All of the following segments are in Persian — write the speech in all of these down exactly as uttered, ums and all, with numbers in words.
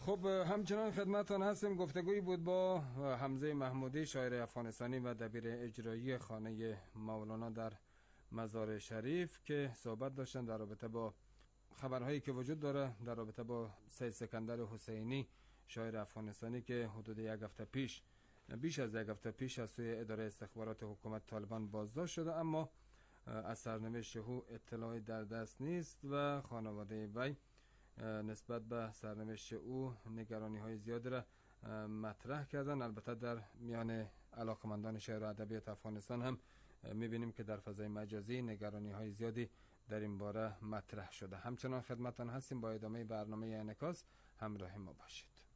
خب همچنان خدمتتان هستیم. گفتگویی بود با حمزه محمودی، شاعر افغانستانی و دبیر اجرایی خانه مولانا در مزار شریف، که صحبت داشتن در رابطه با خبرهایی که وجود داره در رابطه با سید سکندر حسینی، شاعر افغانستانی که حدود یک هفته پیش بیش از یک هفته پیش از سوی اداره استخبارات حکومت طالبان بازداشت شده، اما از سرنوشت او اطلاعی در دست نیست و خانواده وی نسبت به سرنوشت او نگرانی های زیاد را مطرح کردن. البته در میان علاقمندان شعر و ادبیات افغانستان هم میبینیم که در فضای مجازی نگرانی های زیادی در این باره مطرح شده. همچنان خدمتتان هستیم. با ادامه برنامه انعکاس همراه ما باشید.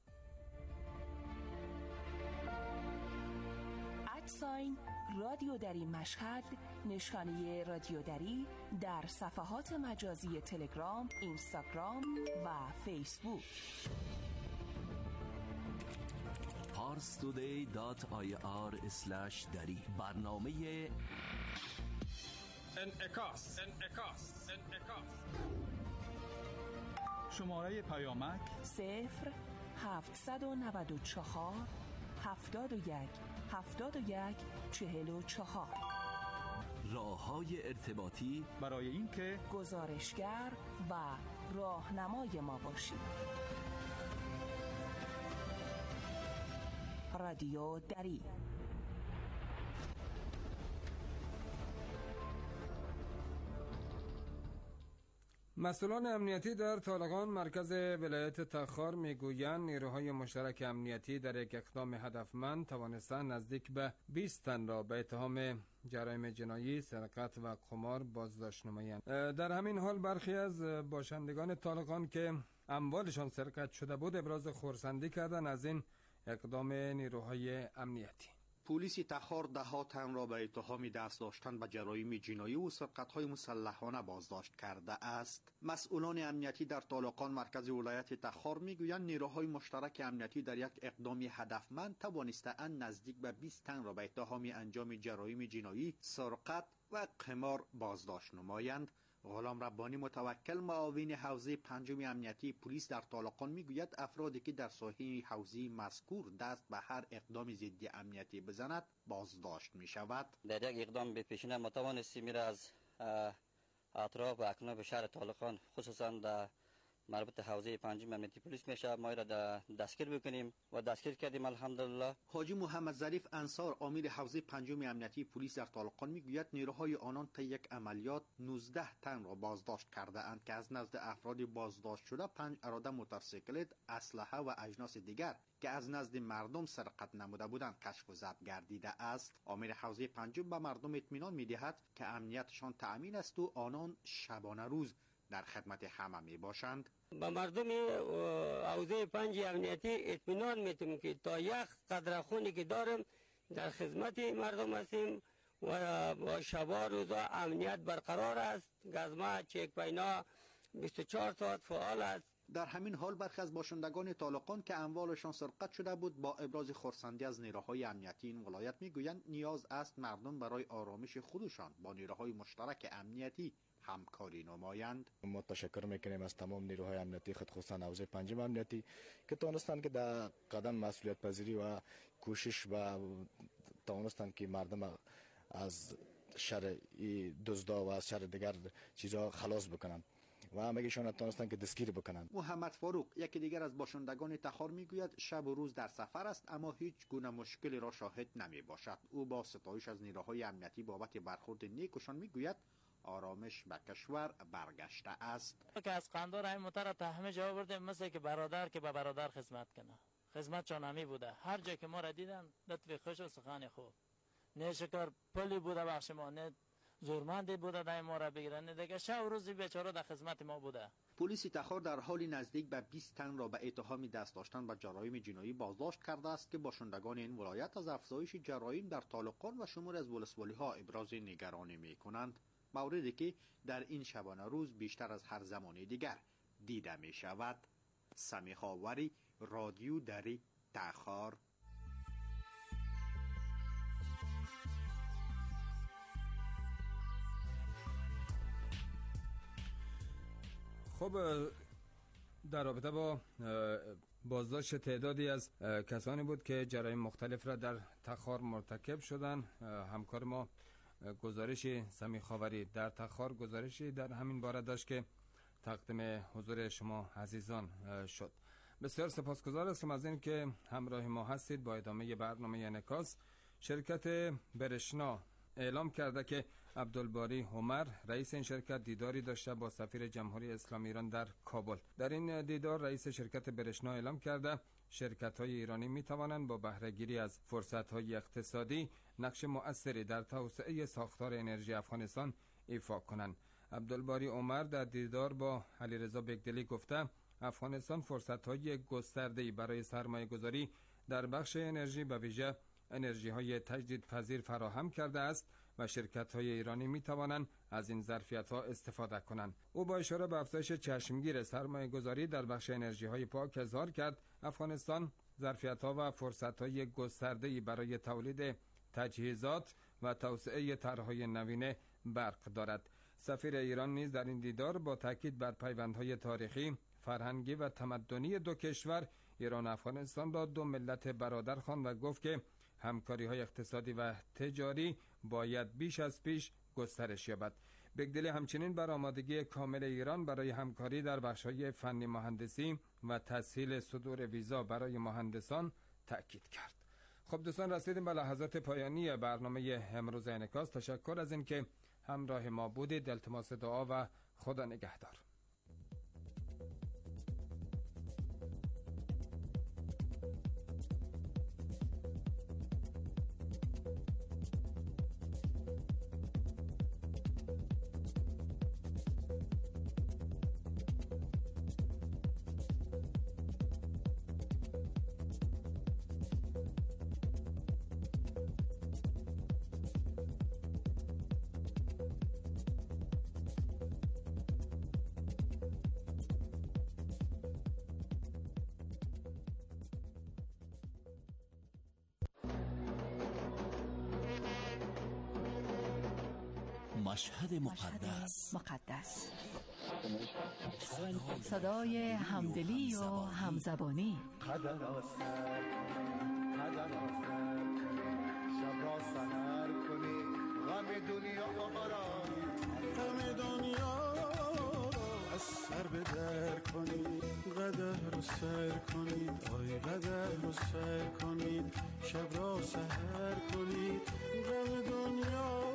ادساین رادیو دری مشهد، نشانه رادیو دری در صفحات مجازی تلگرام، اینستاگرام و فیسبوک. پارس تودی دات آی آر اسلش دری. برنامه انعکاس انعکاس انعکاس. شماره پیامک صفر هفتصد و نود و چهار هفتاد و یک هفتاد و یک چهل و چهار. راه‌های ارتباطی برای اینکه گزارشگر و راهنمای ما باشید. رادیو دری. مسئولان امنیتی در طالقان مرکز ولایت تخار میگویند نیروهای مشترک امنیتی در یک اقدام هدفمند توانستند نزدیک به بیست تن را به اتهام جرایم جنایی، سرقت و قمار بازداشت نمایند. در همین حال برخی از باشندگان طالقان که اموالشان سرقت شده بود ابراز خرسندی کردند از این اقدام نیروهای امنیتی. پلیس تخار ده ها تن را به اتهام دست داشتن به جرایم جنایی و سرقت‌های مسلحانه بازداشت کرده است. مسئولان امنیتی در طالقان مرکز ولایت تخار میگویند نیروهای مشترک امنیتی در یک اقدام هدفمند توانسته‌اند نزدیک به بیست تن را به اتهام انجام جرایم جنایی، سرقت و قمار بازداشت نمایند. غلام ربانی متوکل معاون حوزه پنجم امنیتی پلیس در طالقان میگوید افرادی که در ساحه حوزه مذکور دست به هر اقدام ضد امنیتی بزند بازداشت می شود. در یک اقدام به پیشینه ما توانستیم میره از اطراف و اکناف شهر طالقان خصوصا در مربوط حوزه پنجم امنیتی پلیس میشه ما را دستگیر بکنیم و دستگیر کردیم الحمدلله. حاجی محمد ظریف انصار امیر حوزه پنجم امنیتی پلیس در طالقان میگوید نیروهای آنان طی یک عملیات نوزده تن را بازداشت کرده اند که از نزد افراد بازداشت شده پنج اراده موتورسیکلت، اسلحه و اجناس دیگر که از نزد مردم سرقت نموده بودند کشف و ضبط گردیده است. امیر حوزه پنجم به مردم اطمینان میدهد که امنیتشان تأمین است و آنان شبانه روز در خدمت همه می باشند. با مردم حوزه پنج امنیتی اطمینان میتونم که تا یک قدر خونی که دارم در خدمت مردم هستیم و با شبا روزا امنیت برقرار است. گزمه چک پینا بیست و چهار ساعت فعال است. در همین حال برخی از باشندگان طالقان که اموالشان سرقت شده بود با ابراز خرسندی از نیروهای امنیتی این ولایت میگویند نیاز است مردم برای آرامش خودشان با نیروهای مشترک امنیتی همکاری نمایند. ما تشکر میکنیم از تمام نیروهای امنیتی خصوصا حوزه پنجم امنیتی که توانستند که در قدم مسئولیت پذیری و کوشش و توانستند که مردم از شر دزدا و از شر دیگر چیزا خلاص بکنند و همگیشان توانستند که دستگیر بکنند. محمد فاروق یکی دیگر از باشندگان تخار میگوید شب و روز در سفر است اما هیچ گونه مشکلی را شاهد نمی باشد. او با ستایش از نیروهای امنیتی بابت برخورد نیکشان میگوید آرامش به کشور برگشته است. که از قندار همین متر تا همه جا بردیم مثل که برادر که به برادر خدمت کنه. خدمت چون همی بوده. هر جا که ما را دیدن لطف خوش و سخن خوب. نه شکر پلی بوده بخش ما، نه زورمندی بوده دای ما را بگیرن، نه دیگه شب و روزی بیچاره در خدمت ما بوده. پلیس تخار در حال نزدیک به بیست تن را به اتهام دست داشتن به جرایم جنایی بازداشت کرده است که باشندگان این ولایت از افزایش جرایم در طالقان و شمار از ولسوالی ها ابراز نگرانی می کنند. موردی که در این شبانه روز بیشتر از هر زمان دیگر دیده می شود. سمیح آوری، رادیو دری، تخار. خب در رابطه با بازداشت تعدادی از کسانی بود که جرایم مختلف را در تخار مرتکب شدند. همکار ما گزارش سمی خاوری در تخار گزارشی در همین باره داشت که تقدیم حضور شما عزیزان شد. بسیار سپاسگزار هستم از این که همراه ما هستید. با ادامه برنامه انعکاس، شرکت برشنا اعلام کرده که عبدالباری عمر رئیس این شرکت دیداری داشته با سفیر جمهوری اسلامی ایران در کابل. در این دیدار رئیس شرکت برشنا اعلام کرده شرکت‌های ایرانی می‌توانند با بهره‌گیری از فرصت‌های اقتصادی نقش مؤثری در توسعه ساختار انرژی افغانستان ایفا کنند. عبدالباری عمر در دیدار با علیرضا بگدلی گفته افغانستان فرصت‌های گسترده‌ای برای سرمایه‌گذاری در بخش انرژی به ویژه انرژی‌های تجدیدپذیر فراهم کرده است و شرکت‌های ایرانی می‌توانند از این ظرفیت‌ها استفاده کنند. او با اشاره به افزایش چشمگیر سرمایه‌گذاری در بخش انرژی‌های پاک اظهار کرد افغانستان ظرفیت‌ها و فرصت‌های گسترده‌ای برای تولید تجهیزات و توسعه طرح‌های نوین برق دارد. سفیر ایران نیز در این دیدار با تاکید بر پیوندهای تاریخی، فرهنگی و تمدنی دو کشور ایران و افغانستان را دو ملت برادر خواند و گفت که همکاری‌های اقتصادی و تجاری باید بیش از پیش گسترش یابد. بگدلی همچنین بر آمادگی کامل ایران برای همکاری در بخش‌های فنی مهندسی و تسهیل صدور ویزا برای مهندسان تأکید کرد. خب دوستان، رسیدیم به لحظات پایانی برنامه امروز انعکاس. تشکر از اینکه همراه ما بودید. التماس دعا و خدا نگهدار. مشهد مقدس مقدس صدای همدلی و همزبانی. قدر آسر قدر آسر شب را سهر کنی غم دنیا را غم دنیا را از سر به در کنی قدر رو سر کنید آی قدر رو سر کنید شب را سهر کنید غم دنیا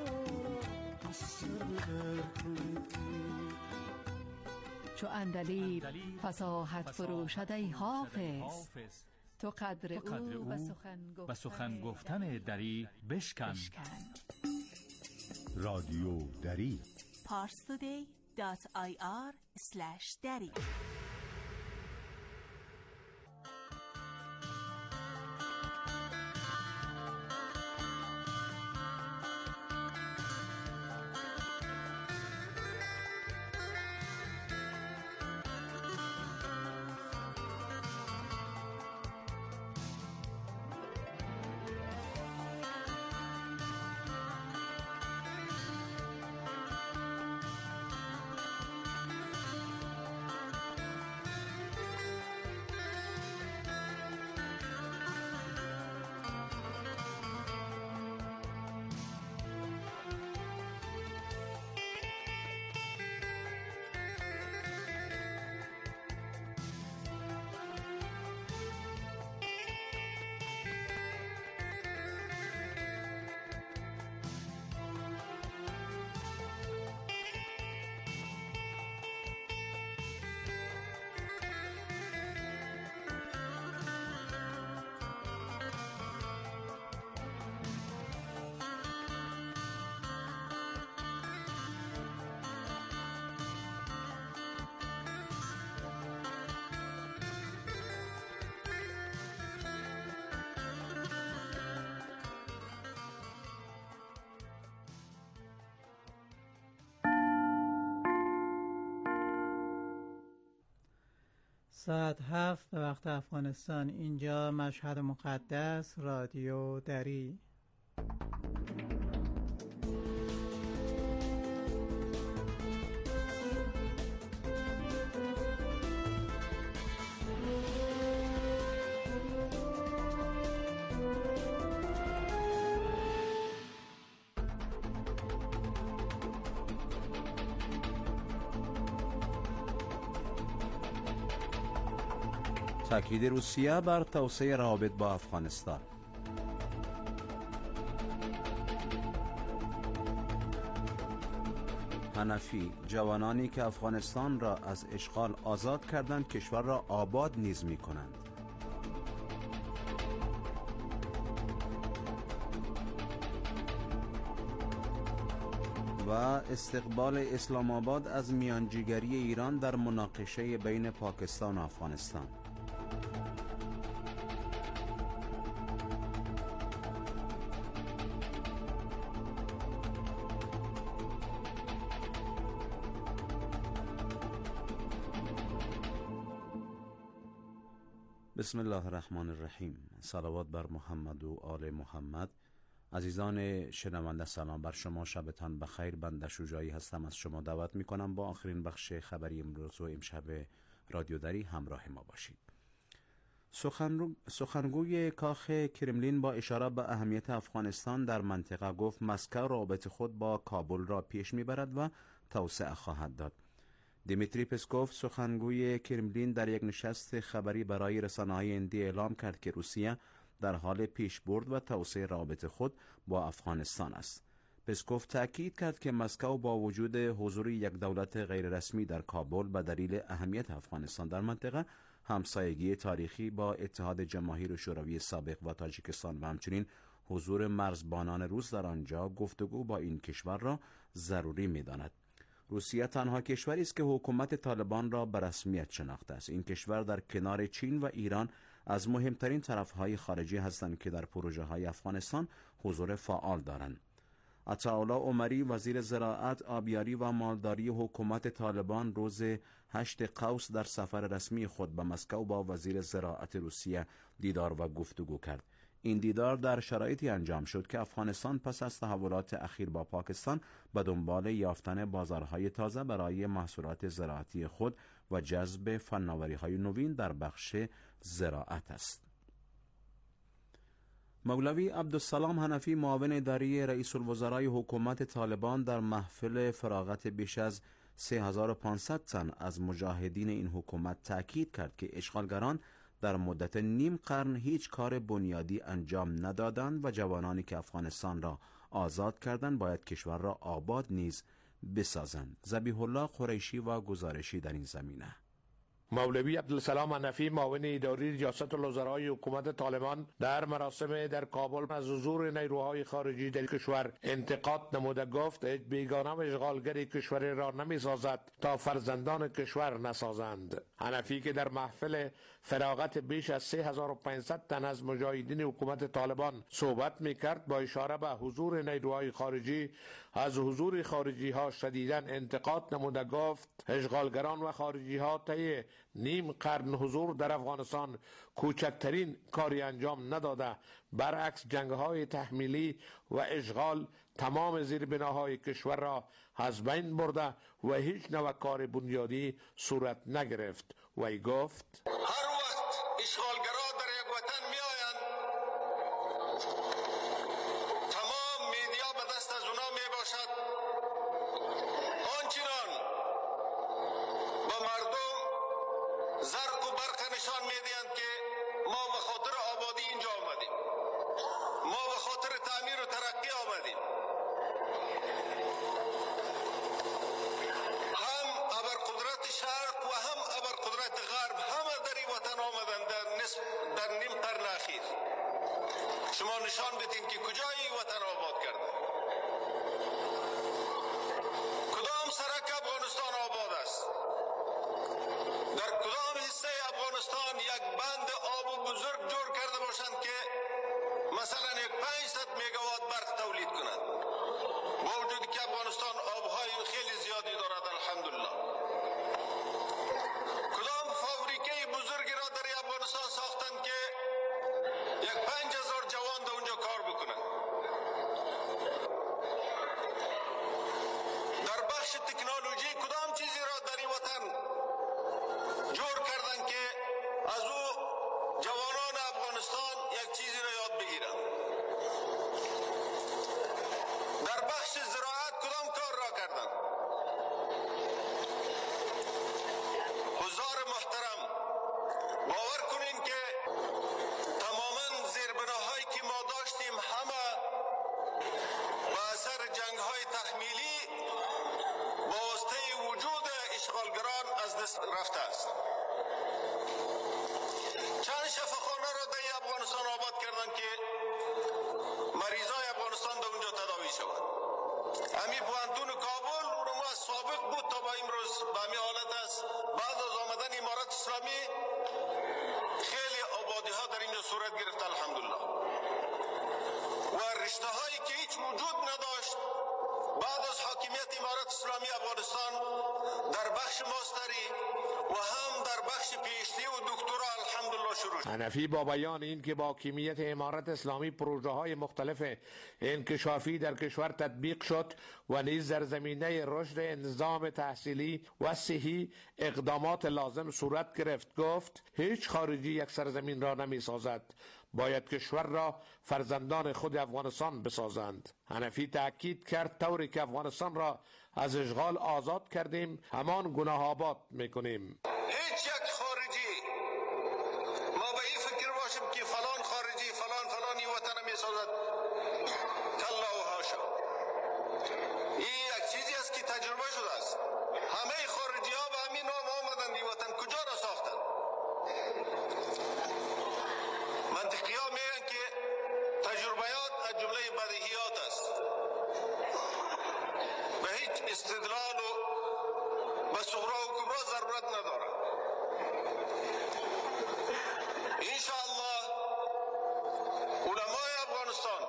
چو اندلیب فصاحت فروشد ای حافظ، تو قدر او و سخن گفتن دری بشکن. رادیو دری پارس تودی دات آی آر اسلش دری. ساعت هفت به وقت افغانستان. اینجا مشهد مقدس، رادیو دری. تاکید روسیه بر توسعه روابط با افغانستان. حنفی: جوانانی که افغانستان را از اشغال آزاد کردند کشور را آباد نیز می کنند. و استقبال اسلام آباد از میانجیگری ایران در مناقشه بین پاکستان و افغانستان. بسم الله الرحمن الرحیم. صلوات بر محمد و آل محمد. عزیزان شنونده سلام بر شما، شبتان بخیر. بنده شجاعی هستم، از شما دعوت می کنم با آخرین بخش خبری امروز و امشب رادیو دری همراه ما باشید. سخنرو... سخنگوی کاخ کرملین با اشاره به اهمیت افغانستان در منطقه گفت مسکو رابطه خود با کابل را پیش می برد و توسعه خواهد داد. دیمیتری پسکوف سخنگوی کرملین در یک نشست خبری برای رسانه‌های هندی اعلام کرد که روسیه در حال پیشبرد و توسعه رابط خود با افغانستان است. پسکوف تأکید کرد که مسکو با وجود حضور یک دولت غیررسمی در کابل به دلیل اهمیت افغانستان در منطقه، همسایگی تاریخی با اتحاد جماهیر شوروی سابق و تاجیکستان و همچنین حضور مرزبانان روس در آنجا، گفتگو با این کشور را ضروری می‌داند. روسیه تنها کشوری است که حکومت طالبان را به رسمیت شناخته است. این کشور در کنار چین و ایران از مهمترین طرفهای خارجی هستند که در پروژه های افغانستان حضور فعال دارند. عطاالله عمری وزیر زراعت، آبیاری و مالداری حکومت طالبان روز هشت قوس در سفر رسمی خود به مسکو با وزیر زراعت روسیه دیدار و گفتگو کرد. این دیدار در شرایطی انجام شد که افغانستان پس از تحولات اخیر با پاکستان به دنبال یافتن بازارهای تازه برای محصولات زراعتی خود و جذب فناوری‌های نوین در بخش زراعت است. مولوی عبدالسلام حنفی معاون اداری رئیس الوزرای حکومت طالبان در محفل فراغت بیش از سه هزار و پانصد تن از مجاهدین این حکومت تأکید کرد که اشغالگران در مدت نیم قرن هیچ کار بنیادی انجام ندادند و جوانانی که افغانستان را آزاد کردند باید کشور را آباد نیز بسازند. ذبیح الله قریشی و گزارشی در این زمینه. مولوی عبدالسلام حنفی معاون اداری ریاست الوزرای حکومت طالبان در مراسم در کابل از حضور نیروهای خارجی در کشور انتقاد نموده گفت هیچ بیگانه و اشغالگری کشور را نمی سازد تا فرزندان کشور نسازند. حنفی که در محفل فراغت بیش از سه هزار و پانصد تن از مجاهدین حکومت طالبان صحبت می کرد، با اشاره به حضور نیروهای خارجی از حضور خارجی ها شدیداً انتقاد نموده گفت اشغالگران و خارجی ها طی نیم قرن حضور در افغانستان کوچکترین کاری انجام نداده، برعکس جنگ‌های تحمیلی و اشغال تمام زیربناهای کشور را از بین برده و هیچ نوع کار بنیادی صورت نگرفت. وی گفت هر وقت اشغالگرا در یک وطن می آیند تمام میدیا به دست از اونا می باشد، آنچنان به مردم زرق و برق نشان می دهند که ما به خاطر آبادی اینجا آمدیم، ما به خاطر تعمیر و ترقی آمدیم. هم ابرقدرت شرق و هم ابرقدرت غرب همه در این وطن آمدن در نصف در نیم قرن اخیر. شما نشان بدین که کجای این وطن آباد کرده، کدام سرک افغانستان آباد است، در کدام حصه افغانستان یک بند آب و بزرگ جور کرده باشند که مثلا یک پانصد مگاوات برق تولید کنند، با وجودی که افغانستان آبهای خیلی زیادی دارد الحمدلله. کدام فابریکه بزرگی را در افغانستان ساختند که یک پنج هزار جوان در اونجا کار بکنند. در بخش تکنولوژی کدام چیزی را در این وطن جور کردند که از او جوانان افغانستان یک چیزی را یاد بگیرند. جنگ‌های تحمیلی با واسطه وجود اشغالگران از دست رفته است. چند شفاخانه را در افغانستان آباد کردند که مریضای افغانستان در اونجا تداوی شود. همین پوهنتون کابل اونم از سابق بود تا با امروز به همین حالت است. بعد از آمدن امارت اسلامی خیلی آبادی ها در اینجا صورت گرفت الحمدلله و رشته هایی که هیچ وجود نداشت بعد از حاکمیت امارت اسلامی افغانستان در بخش ماستری و هم در بخش پیشتی و دکترا الحمدلله شروع شد. حنفی با بیان این که با حاکمیت امارت اسلامی پروژه های مختلف انکشافی در کشور تطبیق شد و نیز در زمینه رشد نظام تحصیلی و صحی اقدامات لازم صورت گرفت، گفت هیچ خارجی یک سرزمین را نمی سازد، باید کشور را فرزندان خود افغانستان بسازند. حنفی تأکید کرد طوری که افغانستان را از اشغال آزاد کردیم همان گناه آباد میکنیم. هیچ یک خارجی ما به این فکر باشیم که فلان خارجی فلان فلانی وطن میسازد، کلا و حاشا. این یک چیزی است که تجربه شده است. همه خارجی ها به همین نام آمدند این وطن کجا را ساختند. منطقی ها میگن که تجربیات از جمله بدیهیات است، به هیچ استدلال و به صغرا و کبرا ضرورت ندارد. انشاءالله علمای افغانستان،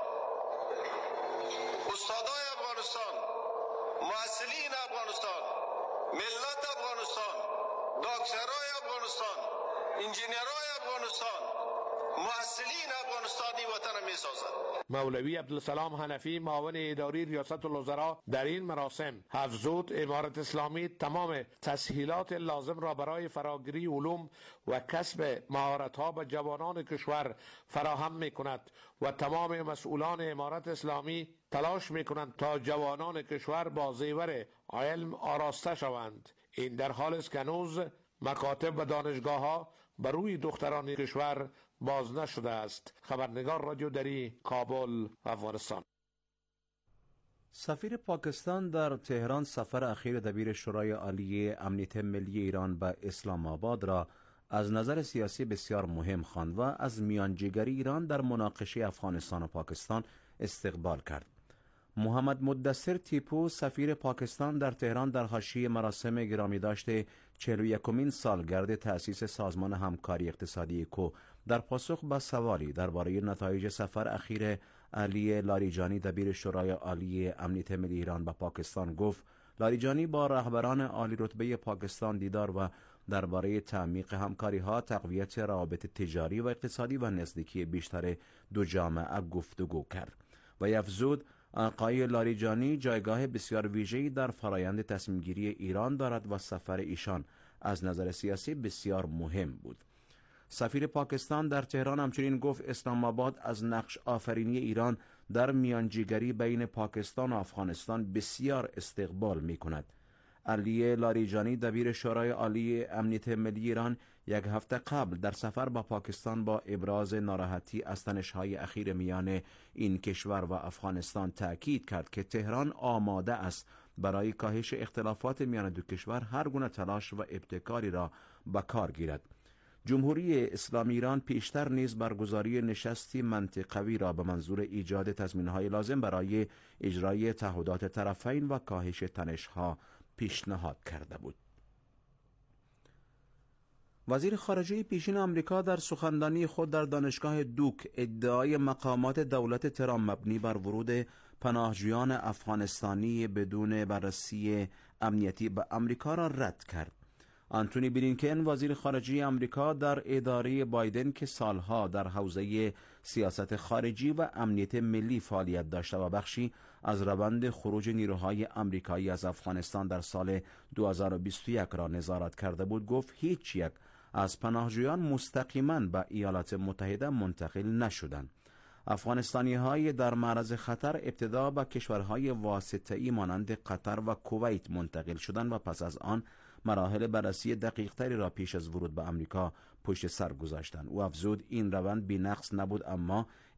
استادای افغانستان، محصلین افغانستان، ملت افغانستان، دکترای افغانستان، انجینرای افغانستان، محصلین افغانستانی وطن می سازد. مولوی عبدالسلام حنفی معاون اداری ریاست الوزراء در این مراسم افزود امارت اسلامی تمام تسهیلات لازم را برای فراگیری علوم و کسب مهارت‌ها به جوانان کشور فراهم می کند و تمام مسئولان امارت اسلامی تلاش می کنند تا جوانان کشور با زیور علم آراسته شوند. این در حال است که هنوز مکاتب و دانشگاه‌ها بر روی دختران کشور باز نشده است. خبرنگار رادیو دری، کابل، افغانستان. سفیر پاکستان در تهران سفر اخیر دبیر شورای عالی امنیت ملی ایران به اسلام آباد را از نظر سیاسی بسیار مهم خواند و از میانجیگری ایران در مناقشه افغانستان و پاکستان استقبال کرد. محمد مدثر تیپو سفیر پاکستان در تهران در حاشیه مراسم گرامی داشته چهل و یکمین سالگرد تأسیس سازمان همکاری اقتصادی کو در پاسخ به سوالی درباره نتایج سفر اخیر علی لاریجانی دبیر شورای عالی امنیت ملی ایران به پاکستان گفت لاریجانی با رهبران عالی رتبه پاکستان دیدار و درباره تعمیق همکاری‌ها، تقویت روابط تجاری و اقتصادی و نزدیکی بیشتر دو جامعه گفتگو کرد و افزود آقای لاریجانی جایگاه بسیار ویژه‌ای در فرایند تصمیم‌گیری ایران دارد و سفر ایشان از نظر سیاسی بسیار مهم بود. سفیر پاکستان در تهران همچنین گفت اسلام آباد از نقش آفرینی ایران در میانجیگری بین پاکستان و افغانستان بسیار استقبال می کند. علی لاریجانی دبیر شورای عالی امنیت ملی ایران یک هفته قبل در سفر با پاکستان با ابراز ناراحتی از تنش‌های اخیر میان این کشور و افغانستان تأکید کرد که تهران آماده است برای کاهش اختلافات میان دو کشور هر گونه تلاش و ابتکاری را به کار گیرد. جمهوری اسلامی ایران پیشتر نیز برگزاری نشستی منطقوی را به منظور ایجاد تضمین‌های لازم برای اجرای تعهدات طرفین و کاهش تنش‌ها پیشنهاد کرده بود. وزیر خارجه پیشین آمریکا در سخنرانی خود در دانشگاه دوک ادعای مقامات دولت ترامپ مبنی بر ورود پناهجویان افغانستانی بدون بررسی امنیتی به آمریکا را رد کرد. آنتونی بلینکن وزیر خارجه آمریکا در اداره بایدن که سالها در حوزه سیاست خارجی و امنیت ملی فعالیت داشته و بخشی از روند خروج نیروهای آمریکایی از افغانستان در سال دو هزار و بیست و یک را نظارت کرده بود، گفت هیچ یک از پناهجویان مستقیما به ایالات متحده منتقل نشدند. افغانستانی های در معرض خطر ابتدا به کشورهای واسطه‌ای مانند قطر و کویت منتقل شدند و پس از آن مراحل بررسی دقیقتری را پیش از ورود به آمریکا پشت سر گذاشتند. او افزود این روند بی‌نقص نبود، اما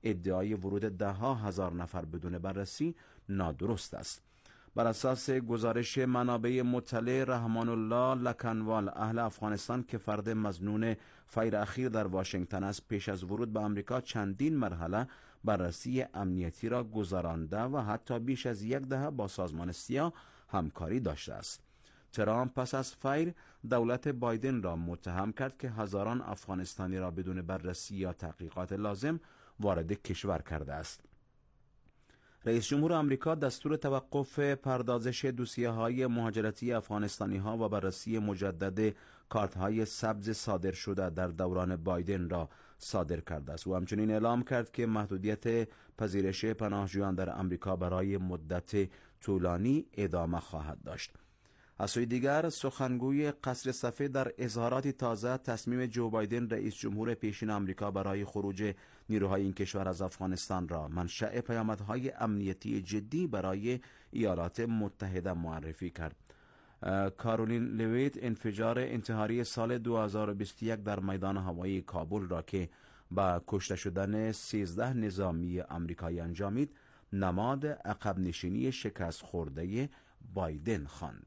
ادعای ورود ده ها هزار نفر بدون بررسی نادرست است. بر اساس گزارش منابع مطلع رحمان الله لکنوال اهل افغانستان که فرد مظنون فیر اخیر در واشنگتن است، پیش از ورود به آمریکا چندین مرحله بررسی امنیتی را گذرانده و حتی بیش از یک دهه با سازمان سیا همکاری داشته است. ترامپ پس از فیر دولت بایدن را متهم کرد که هزاران افغانستانی را بدون بررسی یا تحقیقات لازم وارد کشور کرده است. رئیس جمهور آمریکا دستور توقف پردازش دوسیه‌های مهاجرتی افغانستانی‌ها و بررسی مجدد کارت‌های سبز صادر شده در دوران بایدن را صادر کرده است. او همچنین اعلام کرد که محدودیت پذیرش پناهجویان در آمریکا برای مدت طولانی ادامه خواهد داشت. از سوی دیگر سخنگوی قصر سفید در اظهاراتی تازه تصمیم جو بایدن رئیس جمهور پیشین آمریکا برای خروج نیروهای این کشور از افغانستان را منشأ پیامدهای امنیتی جدی برای ایالات متحده معرفی کرد. کارولین لویت انفجار انتحاری سال دو هزار و بیست و یک در میدان هوایی کابل را که با کشته شدن سیزده نظامی آمریکایی انجامید نماد عقب نشینی شکست خورده بایدن خواند.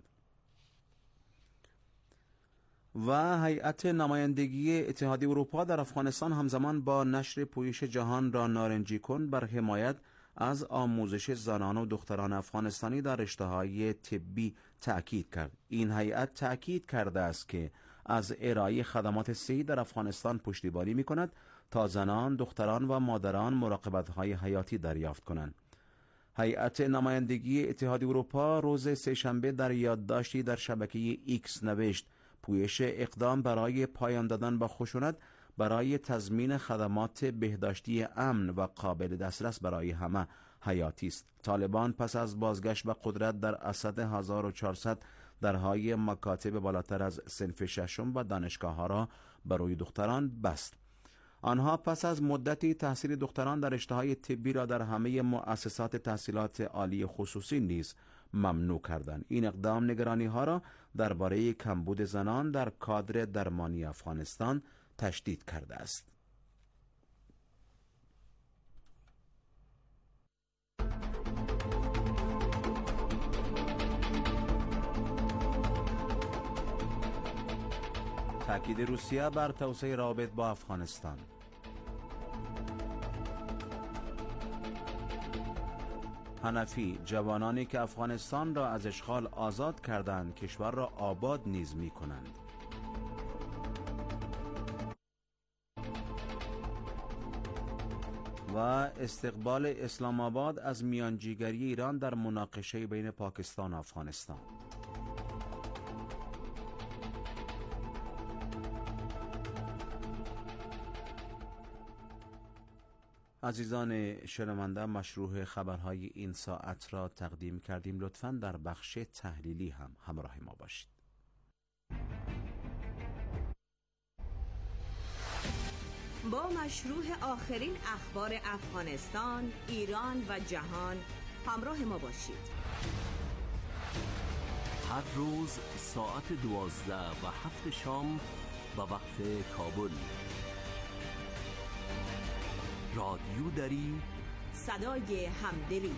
و هیئت نمایندگی اتحادیه اروپا در افغانستان همزمان با نشر پویش جهان را نارنجی کن بر حمایت از آموزش زنان و دختران افغانستانی در رشته‌های طبی تأکید کرد. این هیئت تأکید کرده است که از ارائه خدمات صحی در افغانستان پشتیبانی می‌کند تا زنان، دختران و مادران مراقبت‌های حیاتی دریافت کنند. هیئت نمایندگی اتحادیه اروپا روز سه‌شنبه در یادداشتی در شبکه ایکس نوشت: پویش اقدام برای پایان دادن با خشونت برای تضمین خدمات بهداشتی امن و قابل دسترس برای همه حیاتی است. طالبان پس از بازگشت به قدرت در اسد هزار و چهارصد درهای مکاتب بالاتر از صنف ششم و دانشگاه‌ها را برای دختران بست. آنها پس از مدتی تحصیل دختران در رشته‌های طبی را در همه مؤسسات تحصیلات عالی خصوصی نیز ممنوع کردند. این اقدام نگرانی‌ها را درباره کمبود زنان در کادر درمانی افغانستان تشدید کرده است. تاکید روسیه بر توسعه روابط با افغانستان. حنفی: جوانانی که افغانستان را از اشغال آزاد کردند کشور را آباد نیز می کنند. و استقبال اسلام آباد از میانجیگری ایران در مناقشه بین پاکستان و افغانستان. عزیزان شنونده، مشروع خبرهای این ساعت را تقدیم کردیم. لطفاً در بخش تحلیلی هم همراه ما باشید. با مشروع آخرین اخبار افغانستان، ایران و جهان همراه ما باشید. هر روز ساعت دوازده و هفت شام به وقت کابل. رادیو دری، صدای همدلی.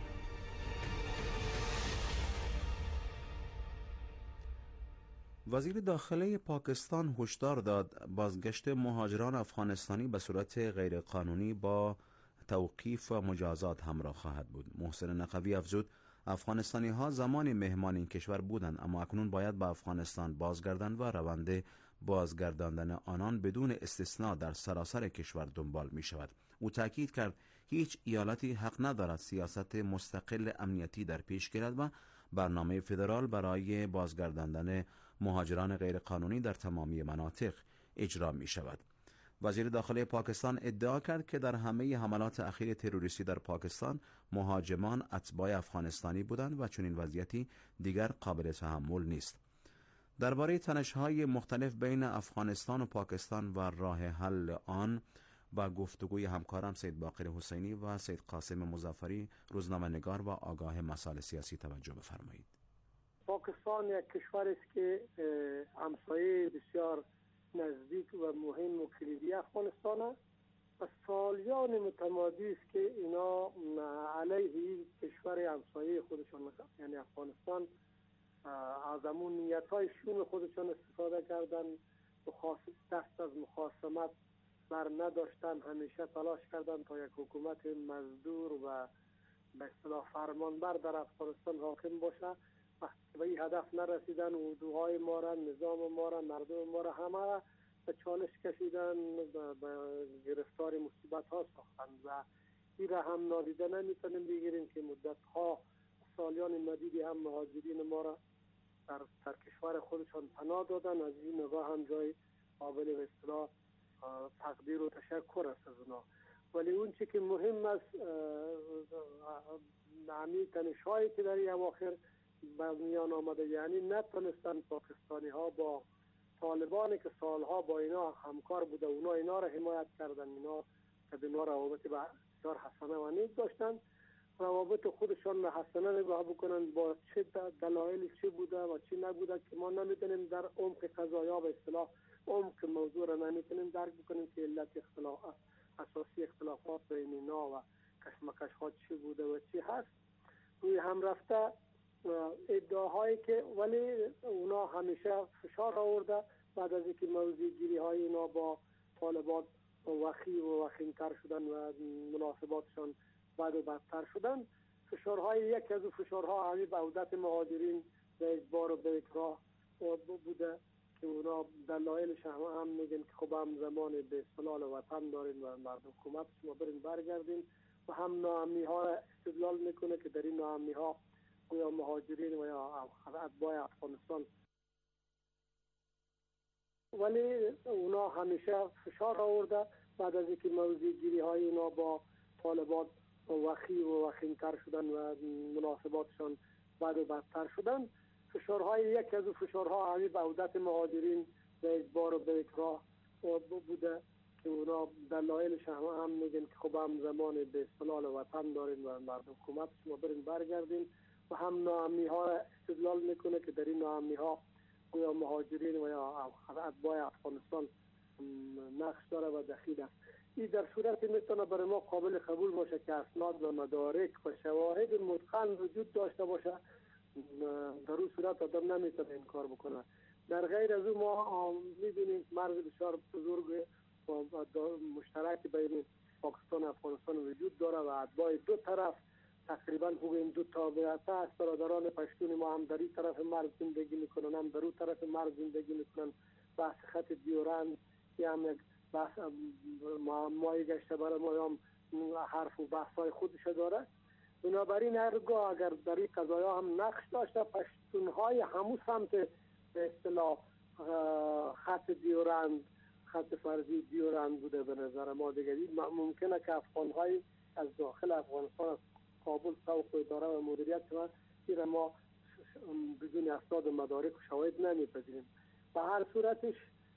وزیر داخله پاکستان هشدار داد بازگشت مهاجران افغانستانی به صورت غیرقانونی با توقیف و مجازات همراه خواهد بود. محسن نقوی افزود افغانستانی ها زمانی مهمان این کشور بودند، اما اکنون باید به افغانستان بازگردند و روند بازگرداندن آنان بدون استثناء در سراسر کشور دنبال می شود. او تاکید کرد هیچ ایالتی حق ندارد سیاست مستقل امنیتی در پیش گیرد و برنامه فدرال برای بازگرداندن مهاجران غیرقانونی در تمامی مناطق اجرا می شود. وزیر داخله پاکستان ادعا کرد که در همه حملات اخیر تروریستی در پاکستان مهاجمان اتباع افغانستانی بودند و چنین وضعیتی دیگر قابل تحمل نیست. درباره تنش‌های مختلف بین افغانستان و پاکستان و راه حل آن با گفتگوی همکارم سید باقر حسینی و سید قاسم مظفری، روزنامه‌نگار و آگاه مسائل سیاسی، توجه بفرمایید. پاکستان یک کشور است که همسایه بسیار نزدیک و مهم و کلیدی افغانستان است و سالیان متمادی است که اینا علیه کشور همسایه خودشان یعنی افغانستان از امون نیت های شوم خودشان استفاده کردن، دست از مخاصمت بر نداشتن، همیشه تلاش کردن تا یک حکومت مزدور و به اصطلاح فرمانبر در افغانستان حاکم باشه. وقتی به این هدف نرسیدن، اردوهای ما را، نظام ما را، مردم ما را همه را به چالش کشیدن، به گرفتار مصیبت ها ساختند و این را هم نادیده نمیتونیم بگیریم که مدت ها سالیان مدیدی هم مهاجرین ما را در, در کشور خودشان پناه دادن. از این نگاه هم جای قابل به اصطلاح تقدیر و تشکر است از اونا. ولی اون چی که مهم است نامی تنش‌هایی که در این اواخر به میان آمده، یعنی نتونستن پاکستانی ها با طالبانی که سالها با اینا همکار بوده، اونا اینا را حمایت کردن، اینا که اینا روابط بسیار حسنه و نیک داشتن، روابط خودشان حسنه نگاه بکنن با چه دلایلی چه بوده و چه نبوده که ما نمیتونیم در عمق قضایا به اصطلاح عمق موضوع را نمیتونیم درک بکنیم که علت اختلاف اساسی اختلافات بین اینا و کشمکش ها چی بوده و چی هست. روی هم رفته ادعاهایی که ولی اونا همیشه فشار آورده بعد از اینکه موضوع گیری های اینا با طالبان وخی و وخیمتر شدن و مناسباتشان بعد و بدتر شدن، فشارهای یک از فشارها همین به عودت مهاجرین به اجبار و به اکراه بوده که اونا دلایلش هم, هم میگن که خب هم زمان به استقلال وطن دارین و مردم حکومت شما برین برگردین و هم ناامنی ها را استدلال میکنه که در این ناامنی ها یا مهاجرین و یا اتباع افغانستان، ولی اونا همیشه فشار آورده بعد از اینکه موضوع گیری های اینا با طالبان وخی و وخیمتر شدن و مناسباتشان بعد و بدتر شدن، فشارهای یک از فشارها همین به عودت مهاجرین به اجبار و به اکراه بوده که اونا دلایلش هم, هم میگن که خب هم زمان به استقلال وطن دارین و مردم حکومت شما برین برگردین و هم ناامنی ها را استدلال میکنه که در این ناامنی ها یا مهاجرین و یا اتباع افغانستان نقش داره و دخیل است. این در صورتی میتونه برای ما قابل قبول باشه که اسناد و مدارک و شواهد متقن وجود داشته باشه، در اون صورت آدم نمیتونه این کار بکنه. در غیر از اون ما میبینیم مرز بسیار بزرگ و مشترک بین پاکستان و افغانستان وجود داره و اتباع دو طرف تقریبا بگوییم دو تابعیته است. برادران پشتون ما هم در این طرف مرز زندگی میکنن هم در اون طرف مرز زندگی میکنن. بحث خط دیورند یا هم یک بحث معمایی گشته برای ما هم حرف و بحث های خودش داره. بنابراین هرگاه اگر در این قضایا هم نقش داشته پشتون های همون سمت به اصطلاح خط دیورند خط فرضی دیورند بوده به نظر ما دیگه ممکنه که افغان های از داخل افغانستان از کابل سوق اداره و مدیریت کنند. این ما بدون اسناد و مدارک و شواهد نمیپذیریم. به هر صورتش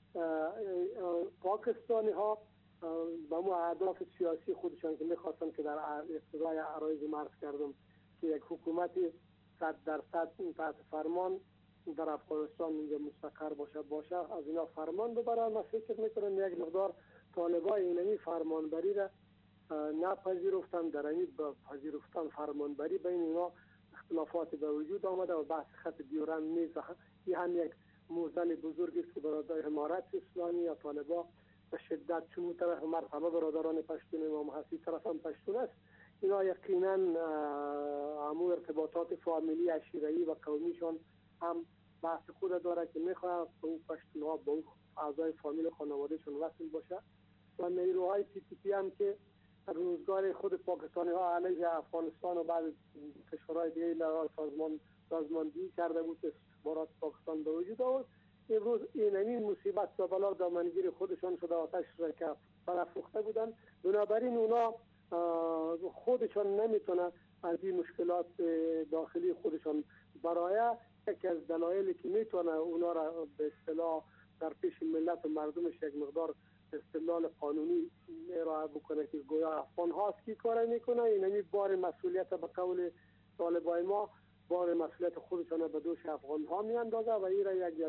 پاکستانی ها با مو اهداف سیاسی خودشان که میخواستن که در ابتدای عرایض مرز کردم که یک حکومتی صد درصد تحت فرمان در افغانستان اینجا مستقر باشه باشه از اینا فرمان ببرن. من فکر میکنم یک مقدار طالبای اینمی فرمانبری را نپذیرفتن، در این پذیرفتن فرمانبری بین اینا اختلافات به وجود آمده و بحث خط دیورند نیز این هم یک موزل بزرگی است که برای حمایت اسلامی یا طالبا به شدت چون طرف مرتبه برادران پشتون امام حسی طرف هم پشتون است. اینا یقینا همون ارتباطات فامیلی عشیره‌ای و قومیشان هم بحث خود داره که میخواه به اون پشتون ها به اون اعضای فامیل خانوادهشون وصل باشه و نیروهای تی تی پی هم که روزگار خود پاکستانی ها علیه افغانستان و بعد کشورهای دیگه لحاظ سازمان سازماندهی کرده بود که استخبارات پاکستان به وجود آورد. امروز این مصیبت و بلا دامنگیر خودشان شده آتش را که برافروخته بودن. بنابراین اونا خودشان نمیتونه از این مشکلات داخلی خودشان برای یکی از دلایلی که میتونه اونا را به اصطلاح در پیش ملت و مردمش یک مقدار استدلال قانونی ارائه بکنه که گویا افغان هاست که کار میکنه. اینمی بار مسئولیت به قول طالبای ما بار مسئولیت خودشان به دوش افغان ها میاندازه و این را یک یک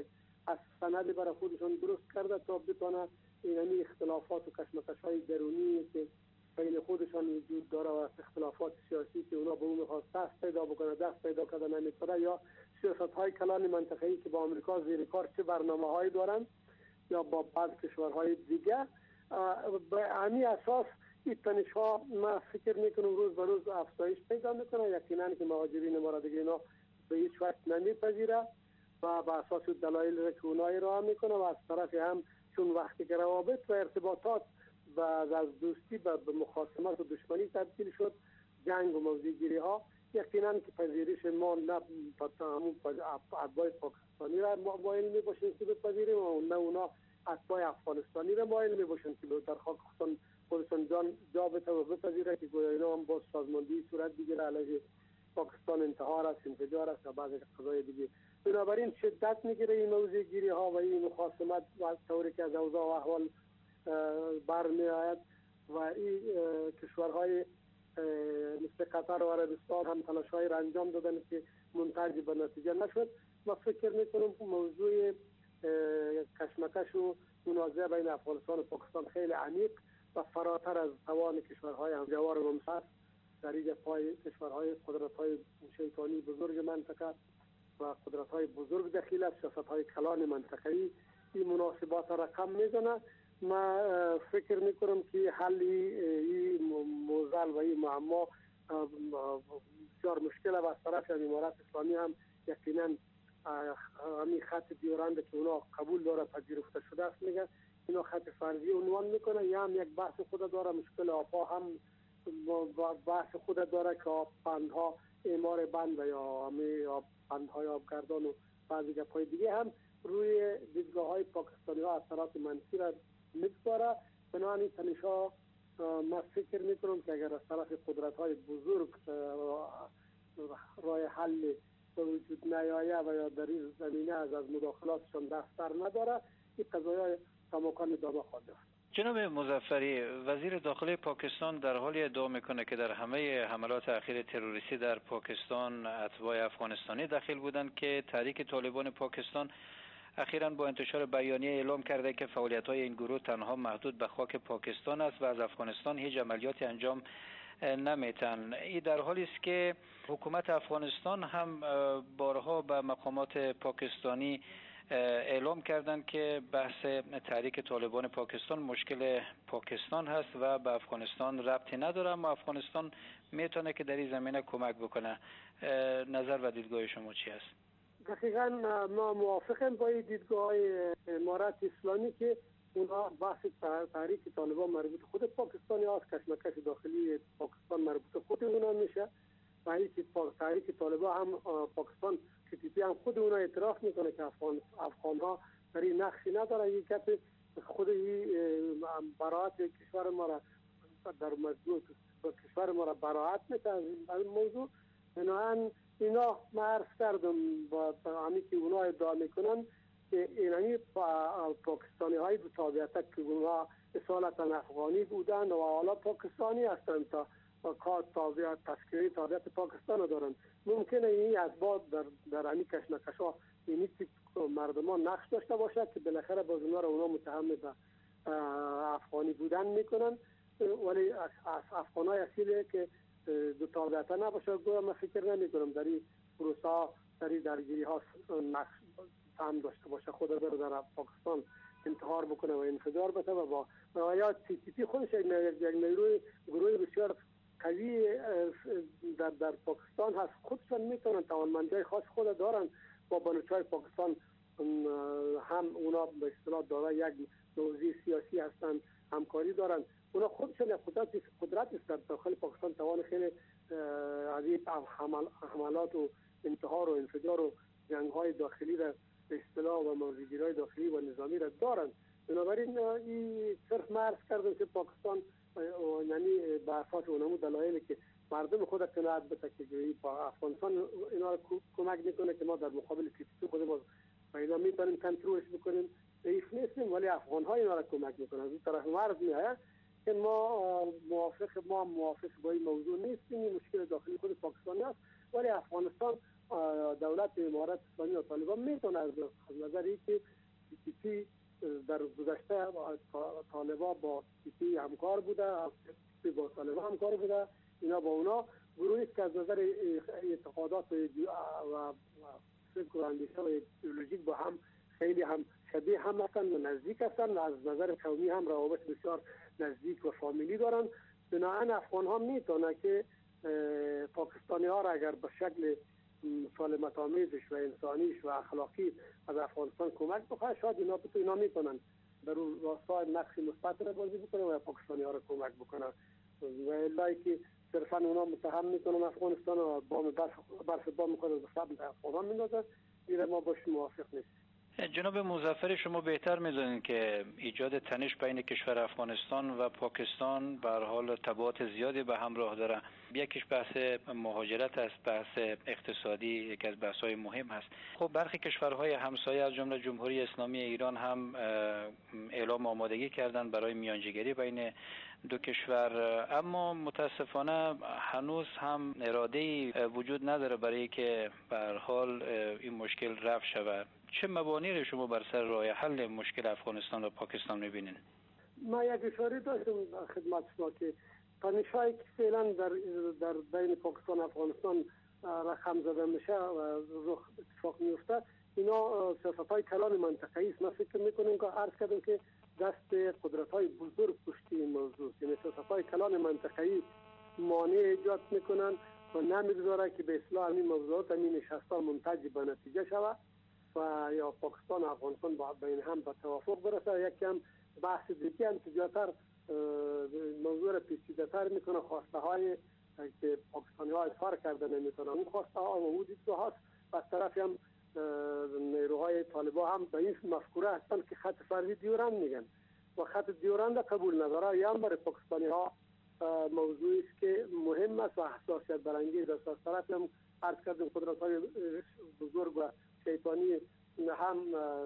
از سند برای خودشان درست کرده تا بتونه این اختلافات و کشمکش‌های درونی که بین خودشان وجود داره و اختلافات سیاسی که اونا به اون میخواست دست پیدا بکنه دست پیدا کرده نمیتونه، یا سیاست‌های کلان منطقه‌ای که با آمریکا زیر کار چه برنامه‌هایی دارن یا با بعض کشورهای دیگه. به همین اساس این تنش‌ها ما فکر میکنم روز به روز افزایش پیدا میکنه. یقینا که مهاجرین ما را دیگه اینا به هیچ وقت نمیپذیره و به اساس دلایل که اونها ارائه میکنه و از طرف هم چون وقتی که روابط و ارتباطات و از دوستی به مخاصمت و دشمنی تبدیل شد، جنگ و موضوعگیری ها، یقینا که پذیرش ما نه همون اتباع پاکستانی را مایل می باشیم که بپذیریم و نه اونا اتباع افغانستانی را مایل می باشیم که در خاک خودشان جان جا بده و بپذیره که گویا اینا هم با سازماندهی صورت بگیره علیه پاکستان، انتحار است، انفجار است و بعض قضای دیگه. بنابراین شدت میگیره این موضوع گیری ها و این مخاصمت و طوری که از اوضاع و احوال برمی آید و این کشورهای مثل قطر و عربستان هم تلاش های را انجام دادن که منتج به نتیجه نشد. ما فکر میکنم که موضوع کشمکش و منازعه بین افغانستان و پاکستان خیلی عمیق و فراتر از توان کشورهای همجوار ممسر در اینجا پای کشورهای قدرت‌های شیطانی بزرگ منطقه و قدرت‌های بزرگ داخل از سیاست‌های کلان منطقه‌ای این مناسبات رقم میزنه. ما فکر میکنم که حل این موزل و این معما بسیار مشکل و از طرف امارات اسلامی هم یقینا همین خط دیورند که اونا قبول داره پذیرفته شده است میگه اینا خط فرضی عنوان میکنه یا هم یک بحث خود داره. مشکل آفا هم بحث خود داره که بندها اعمار بند یا یا بندهای آبگردان و بعضی گپ‌های دیگه هم روی دیدگاه های پاکستانی ها اثرات منفی را میگذاره. بنابراین تنش‌ها ما فکر میکنم که اگر از طرف قدرت های بزرگ راه حل به وجود نیایه و یا در این زمینه از از مداخلاتشان دست بر نداره، این قضایای کماکان ادامه خواهد یافت. جناب مظفری، وزیر داخلی پاکستان در حالی ادعا میکنه که در همه حملات اخیر تروریستی در پاکستان اتباع افغانستانی داخل بودند که تحریک طالبان پاکستان اخیراً با انتشار بیانیه اعلام کرده که فعالیت‌های این گروه تنها محدود به خاک پاکستان است و از افغانستان هیچ عملیاتی انجام نمیتن. این در حالی است که حکومت افغانستان هم بارها به مقامات پاکستانی اعلام کردند که بحث تحریک طالبان پاکستان مشکل پاکستان هست و به افغانستان ربطی نداره، اما افغانستان میتونه که در این زمینه کمک بکنه. نظر و دیدگاه شما چی است؟ دقیقاً ما موافقم با این دیدگاه امارات اسلامی که اونا بحث تحریک طالبان مربوط خود پاکستانی هست، کشمکش داخلی پاکستان مربوط خود اونا میشه و این تحریک طالبان هم پاکستان که تیپی هم خود اونا اعتراف میکنه که افغان افغان ها در این نقشی نداره. یک کسی خود این براعت کشور ما را در مجموع کشور ما را براعت میکنه از این موضوع. بنابراین اینا ما عرض کردم با همی که اونا ادعا میکنن که اینانی پاکستانی های دو تابعیت که اونا اصالتا افغانی بودن و حالا پاکستانی هستند تا کار تابعیت تشکیلی تابعیت پاکستان دارن. ممکنه این اسباب در در همی کشمکش ها اینی که مردمان نقش داشته باشه که بالاخره باز اونا را اونا متهم به افغانی بودن میکنن، ولی افغان های اصیله که دو تابعیت نباشه. گویا من فکر نمی کنم در این پروسه ها در این درگیری ها نقش هم داشته باشه، خود در در پاکستان انتحار بکنه و انفجار بده و با یا تی تی پی خودش یک نیروی گروه بسیار قوی در در پاکستان هست. خودشان میتونن توانمندی خاص خود دارن با بلوچای پاکستان هم اونا به اصطلاح دارای یک موضوع سیاسی هستن، همکاری دارن. اونا خودشون قدرت قدرت است در داخل پاکستان، توان خیلی عظیم حملات و انتحار و انفجار و جنگ های داخلی را به اصطلاح و موضوعگیری داخلی و نظامی را دارن. بنابراین این صرف مرز کردن که پاکستان یعنی به اساس اونمو دلایلی که مردم خود قناعت بده که با افغانستان اینا را کمک میکنه که ما در مقابل کیفیت خود ما اینا میتونیم کنترلش بکنیم، ضعیف نیستیم، ولی افغان ها اینا را کمک میکنن. از این طرف مرز میآید که ما موافق ما موافق با این موضوع نیستیم. این مشکل داخلی خود پاکستان است، ولی افغانستان دولت امارت اسلامی و طالبان میتونه از نظری که تی پی در گذشته طالبان با تی پی همکار بوده، تی پی با طالبان همکار بوده، اینا با اونا گروهی که از نظر اعتقادات و فکر و اندیشه و ایدئولوژیک با هم خیلی هم شبیه هم هستند و نزدیک هستند، از نظر قومی هم روابط بسیار نزدیک و فامیلی دارند. بنابراین افغان ها میتونه که پاکستانی ها را اگر به شکل مسالمت آمیزش و انسانیش و اخلاقی از افغانستان کمک بخواه، شاید اینا بتو اینا میتونن در اون راستا نقش مثبت را بازی بکنن و پاکستانی ها را کمک بکنن. و الا که صرفا اونا متهم میکنن افغانستان و بام برف بام میکنن به سبب افغان ها میندازن، این ما باش موافق نیست. جناب مظفری، شما بهتر میدونید که ایجاد تنش بین کشور افغانستان و پاکستان به هر حال تبعات زیادی به همراه داره. یکیش بحث مهاجرت است، بحث اقتصادی یکی از بحث‌های مهم است. خب برخی کشورهای همسایه از جمله جمهوری اسلامی ایران هم اعلام آمادگی کردند برای میانجیگری بین دو کشور، اما متاسفانه هنوز هم اراده‌ای وجود نداره برای که به هر حال این مشکل رفع شود. چه موانعی شما بر سر راه حل مشکل افغانستان و پاکستان می‌بینید؟ ما یک اشاره داشتم خدمت شما که تنشایی که فعلا در در بین پاکستان و افغانستان رقم زده میشه و رخ اتفاق میفته، اینا سیاست‌های کلان منطقه‌ای است. ما فکر می‌کنیم که عرض کردم که دست قدرت‌های بزرگ پشت این موضوع، یعنی سیاست‌های کلان منطقه‌ای مانع ایجاد می‌کنن و نمی‌گذاره که به اصلاح این موضوعات این نشست‌ها منتج به نتیجه شود و یا پاکستان و افغانستان با بین هم به توافق برسه. یکی هم بحث دیگه هم که زیادتر موضوع را پیچیده‌تر میکنه، خواسته های که پاکستانی ها اظهار کرده نمیتونن اون خواسته ها و اون دیدگاه هاست. و از طرف هم نیروهای طالبان هم به این مفکوره هستن که خط فردی دیورند میگن و خط دیورند قبول نداره. یا هم برای پاکستانی ها موضوعی است که مهم است و حساسیت برانگیز است. از طرف هم عرض کردم قدرت های بزرگ و شیطانی هم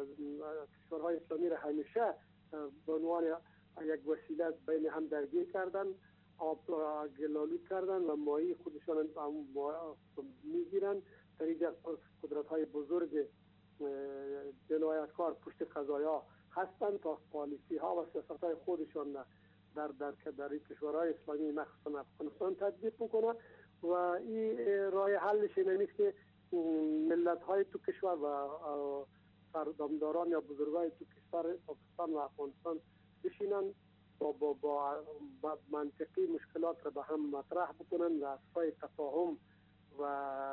کشورهای اسلامی را همیشه به عنوان یک وسیله بین هم درگیر کردن، آب گلالود کردن و ماهی خودشان میگیرن. در اینجا قدرت های بزرگ جنایتکار پشت قضایا هستند تا پالیسی ها و سیاست های خودشان در در در کشورهای اسلامی مخصوصا افغانستان تطبیق بکنه و این راه حلش نیست که ملت های تو کشور و سردمداران یا بزرگای تو کشور پاکستان و افغانستان بشینن با با با, با منطقی مشکلات را به هم مطرح بکنن و از پای تفاهم و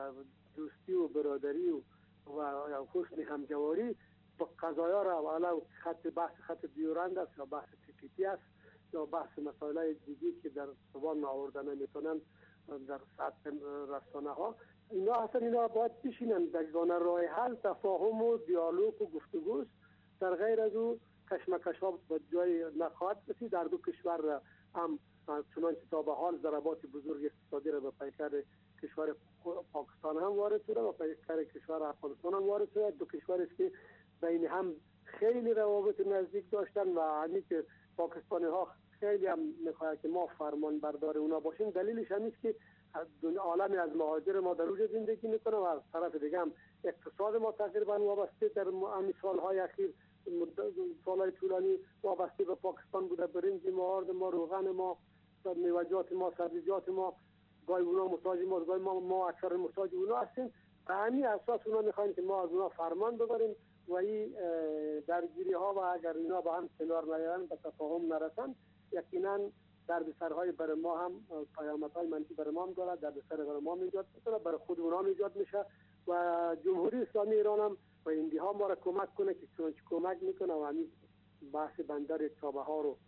دوستی و برادری و و حسن همجواری با قضایا را والا خط بحث خط دیورند است یا بحث تیکیتی است یا بحث مسائل دیگی که در زبان آورده نمیتونن در سطح رسانه ها، اینا اصلا اینا باید بشینن در گونه راه حل تفاهم و دیالوگ و گفتگو است. در غیر از او کشمکش ها به جای نخواهد رسید. در دو کشور هم چنانچه تا به حال ضربات بزرگ اقتصادی را به پیکر کشور پاکستان هم وارد شده و پیکر کشور افغانستان هم وارد شده. دو کشور است که بین هم خیلی روابط نزدیک داشتن و همین که پاکستانی ها خیلی هم میخواهد که ما فرمان بردار اونا باشیم. دلیلش هم است که عالم از مهاجر ما در اونجا زندگی میکنه و از طرف دیگه هم اقتصاد ما تقریبا وابسته در همین سالهای اخیر سالهای طولانی وابسته به پاکستان بوده. برنج ما، آرد ما، روغن ما، میوه‌جات ما، سبزیجات ما، گاهی اونا محتاج ما، گاهی ما ما اکثر محتاج اونا هستیم. به همین اساس اونا میخواین که ما از اونا فرمان ببریم و این درگیری ها و اگر اینا با هم کنار نیارن به تفاهم نرسن یقینا دردسرهای برای ما هم پیامدهای منفی برای ما هم داره، دردسر برای ما ایجاد میکنه، برای خود اونا ایجاد میشه و جمهوری اسلامی ایران هم و ایندی ها ما را کمک کنه که چونچه کمک میکنه و همین بحث بندر چابهار رو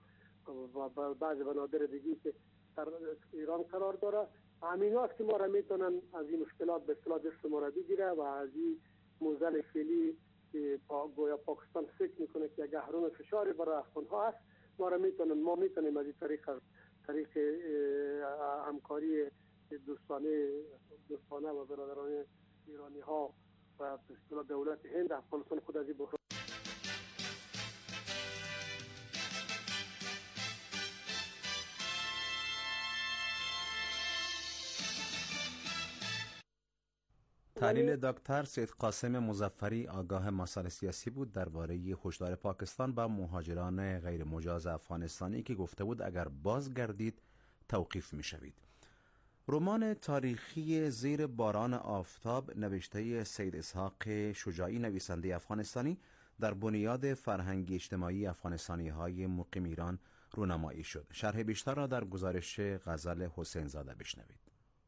و بعض بنادر دیگی که در ایران قرار داره همین هاست که ما را میتونن از این مشکلات به اصطلاح دست ما را بگیره و از این موزل فعلی که گویا پاکستان فکر میکنه که یک اهرم فشاری برای افغان ها هست ما را میتونن ما میتونیم از این طریق طریق همکاری دوستانه دوستانه و برادرانه ایرانی ها و به اصطلاح دولت هند افغانستان خود از این بحران تحلیل دکتر سید قاسم مظفری آگاه مسائل سیاسی بود درباره هشدار پاکستان به مهاجران غیر مجاز افغانستانی که گفته بود اگر بازگردید توقیف می شوید. رمان تاریخی زیر باران آفتاب نوشته سید اسحاق شجاعی نویسنده افغانستانی در بنیاد فرهنگ اجتماعی افغانستانی های مقیم ایران رونمایی شد. شرح بیشتر را در گزارش غزل حسین زاده بشنوید.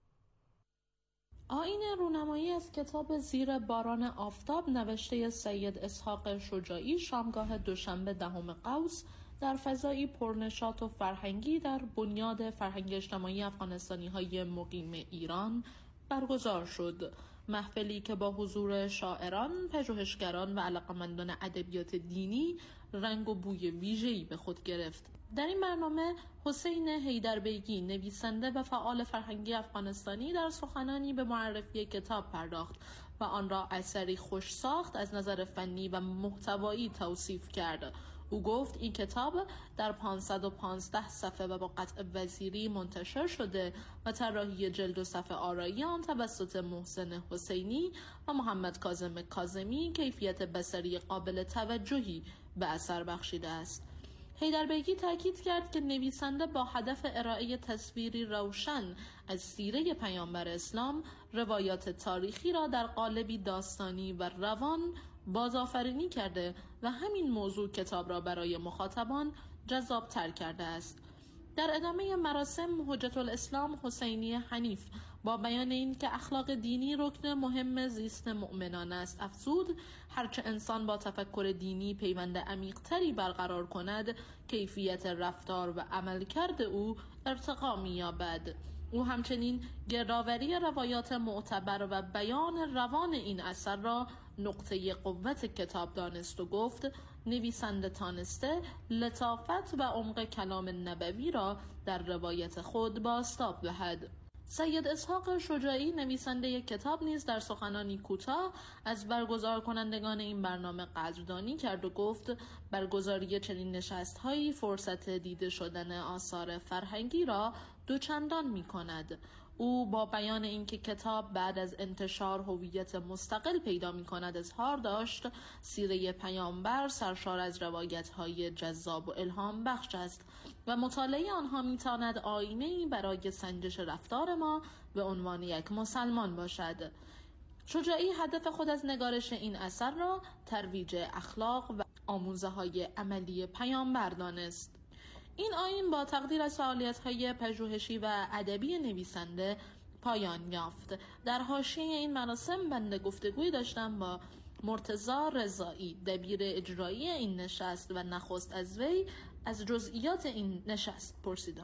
آیین رونمایی از کتاب زیر باران آفتاب نوشته سید اسحاق شجاعی شامگاه دوشنبه دهم قوس در فضایی پرنشاط و فرهنگی در بنیاد فرهنگ اجتماعی افغانستانی های مقیم ایران برگزار شد. محفلی که با حضور شاعران، پژوهشگران و علاقه‌مندان ادبیات دینی رنگ و بوی ویژه‌ای به خود گرفت. در این برنامه حسین حیدربیگی نویسنده و فعال فرهنگی افغانستانی در سخنانی به معرفی کتاب پرداخت و آن را اثری خوش ساخت از نظر فنی و محتوایی توصیف کرد. او گفت این کتاب در پانصد و پانزده صفحه و با قطع وزیری منتشر شده و طراحی جلد و صفحه آرایی آن توسط محسن حسینی و محمد کاظم کاظمی کیفیت بصری قابل توجهی به اثر بخشیده است. حیدربیگی تاکید کرد که نویسنده با هدف ارائه تصویری روشن از سیره پیامبر اسلام روایات تاریخی را در قالبی داستانی و روان بازآفرینی کرده و همین موضوع کتاب را برای مخاطبان جذاب تر کرده است. در ادامه مراسم حجت الاسلام حسینی حنیف با بیان این که اخلاق دینی رکن مهم زیست مؤمنان است افزود هرچه انسان با تفکر دینی پیوند عمیق‌تری برقرار کند کیفیت رفتار و عملکرد او ارتقا می‌یابد. او همچنین گردآوری روایات معتبر و بیان روان این اثر را نقطه قوت کتاب دانست و گفت نویسنده تانسته لطافت و عمق کلام نبوی را در روایت خود بازتاب دهد. سید اسحاق شجاعی نویسنده کتاب نیز در سخنانی کوتاه از برگزار کنندگان این برنامه قدردانی کرد و گفت برگزاری چنین نشست‌هایی فرصت دیده شدن آثار فرهنگی را دوچندان می‌کند. او با بیان اینکه کتاب بعد از انتشار هویت مستقل پیدا می‌کند اظهار داشت سیره پیامبر سرشار از روایت‌های جذاب و الهام بخش است و مطالعه آنها می‌تواند آینه‌ای برای سنجش رفتار ما به عنوان یک مسلمان باشد. شجاعی هدف خود از نگارش این اثر را ترویج اخلاق و آموزه‌های عملی پیامبر دانست. این آیین با تقدیر از فعالیت‌های پژوهشی و ادبی نویسنده پایان یافت. در حاشیه این مراسم بنده گفتگوی داشتم با مرتضی رضایی دبیر اجرایی این نشست و نخست از وی از جزئیات این نشست پرسیدم.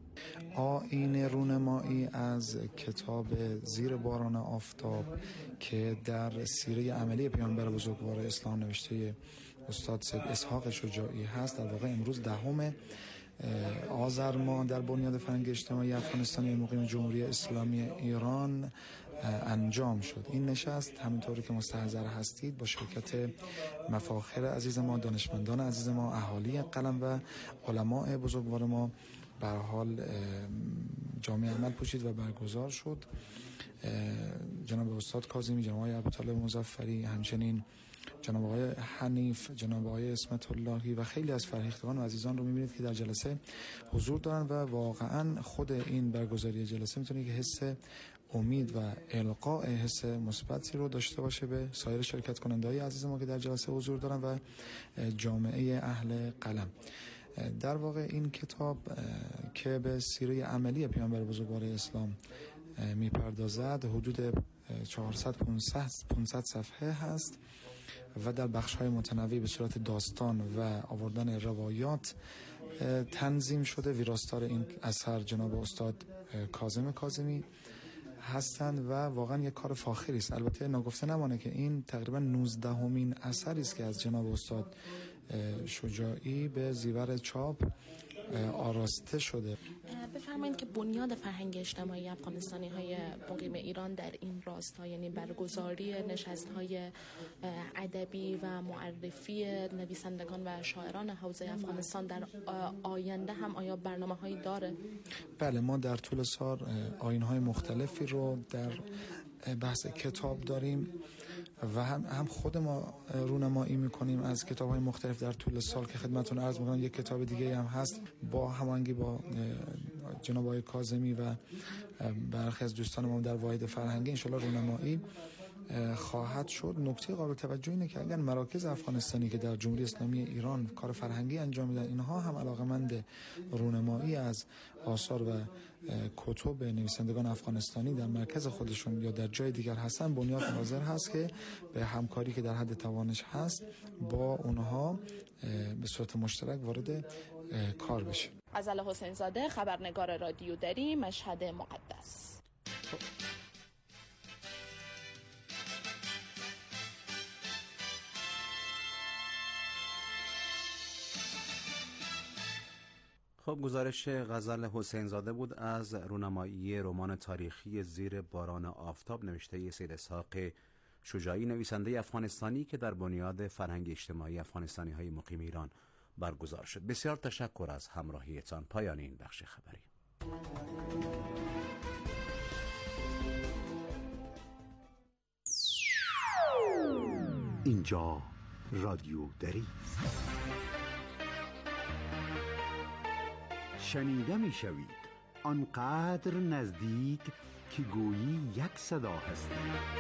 آیین رونمایی از کتاب زیر باران آفتاب که در سیره عملی پیامبر بزرگوار اسلام نوشته استاد سید اسحاق شجاعی هست در واقع امروز دهم آذر ماه در بنیاد فرهنگ اجتماعی افغانستانی مقیم جمهوری اسلامی ایران انجام شد. این نشست همینطوری که مستحضر هستید با شرکت مفاخر عزیز ما، دانشمندان عزیز ما، اهالی قلم و علماء بزرگوار ما به هر حال جامع عمل پوشید و برگزار شد. جناب استاد کاظمی، جناب آقای ابوطالب مظفری، همچنین جناب آقای حنیف، جناب آقای اسمت اللهی و خیلی از فرهیختگان و عزیزان رو می‌بینید که در جلسه حضور دارن و واقعا خود این برگزاری جلسه میتونه که حس امید و القاء حس مثبتی رو داشته باشه به سایر شرکت کننده‌های عزیز ما که در جلسه حضور دارن و جامعه اهل قلم. در واقع این کتاب که به سیره عملی پیامبر بزرگوار اسلام میپردازد حدود چهارصد پانصد صفحه هست و در بخش‌های متنوع به صورت داستان و آوردن روایات تنظیم شده. ویراستار این اثر جناب استاد کاظم کاظمی هستند و واقعا یک کار فاخری است. البته ناگفته نمانه که این تقریبا نوزدهمین اثری است که از جناب استاد شجاعی به زیور چاپ آراسته شده. بفرمایید که بنیاد فرهنگ اجتماعی افغانستانی های مقیم ایران در این راستا، یعنی برگزاری نشست های ادبی و معرفی نویسندگان و شاعران حوزه افغانستان در آینده هم آیا برنامه هایی داره؟ بله، ما در طول سال آیین های مختلفی رو در بحث کتاب داریم و هم هم خود ما رونمایی میکنیم از کتاب‌های مختلف در طول سال که خدمتتون عرض می‌کنم. یک کتاب دیگه هم هست با هماهنگی با جناب آقای کاظمی و برخی از دوستان ما در واحد فرهنگی انشالله رونمایی خواهد شد. نکته قابل توجه اینه که اگر مراکز افغانستانی که در جمهوری اسلامی ایران کار فرهنگی انجام میدن، اینها هم علاقمند رونمایی از آثار و کتب نویسندگان افغانستانی در مرکز خودشون یا در جای دیگر هستن، بنیاد حاضر هست که به همکاری که در حد توانش هست با اونها به صورت مشترک وارد کار بشه. غزل حسین زاده، خبرنگار رادیو دری، مشهد مقدس. خب گزارش غزل حسین زاده بود از رونمایی رمان تاریخی زیر باران آفتاب نوشته سید اسحاق شجاعی، نویسنده افغانستانی که در بنیاد فرهنگ اجتماعی افغانستانی های مقیم ایران برگزار شد. بسیار تشکر از همراهیتان. پایان این بخش خبری. اینجا رادیو دری شنیده می شوید، آنقدر نزدیک که گویی یک صدا هستی.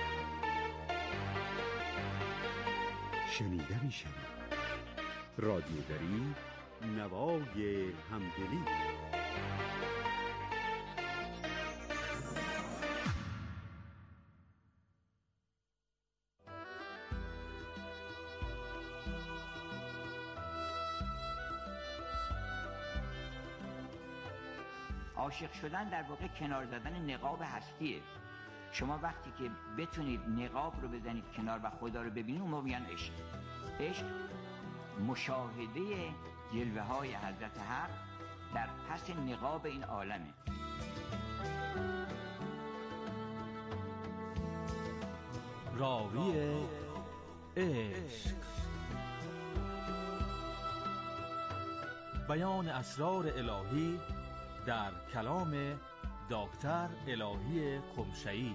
شنیده می شوید رادیو دری، نوای همدلی. عاشق شدن در واقع کنار زدن نقاب هستیه. شما وقتی که بتونید نقاب رو بزنید کنار و خدا رو ببینید، اون میگن عشق. عشق مشاهده جلوه های حضرت حق در پس نقاب این عالمه. راوی عشق، بیان اسرار الهی در کلام دکتر الهی قمشه‌ای.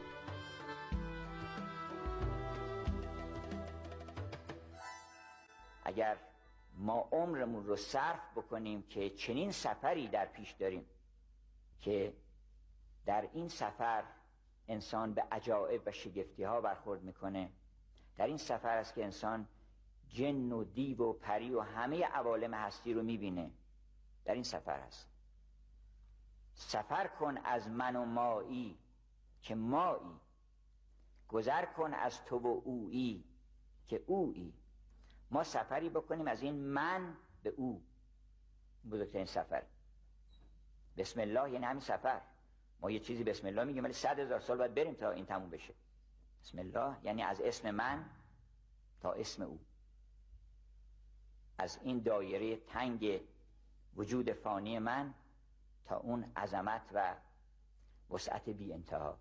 اگر ما عمرمون رو صرف بکنیم که چنین سفری در پیش داریم که در این سفر انسان به عجایب و شگفتی ها برخورد میکنه، در این سفر است که انسان جن و دیو و پری و همه عوالم هستی رو میبینه. در این سفر هست. سفر کن از من و مایی که مایی، گذر کن از تو و اویی که اویی. ما سفری بکنیم از این من به او. بزرگترین سفر بسم الله یعنی همین سفر. ما یه چیزی بسم الله میگیم ولی صد هزار سال باید بریم تا این تموم بشه. بسم الله یعنی از اسم من تا اسم او، از این دایره تنگ وجود فانی من تا اون عظمت و وسعت بی انتها.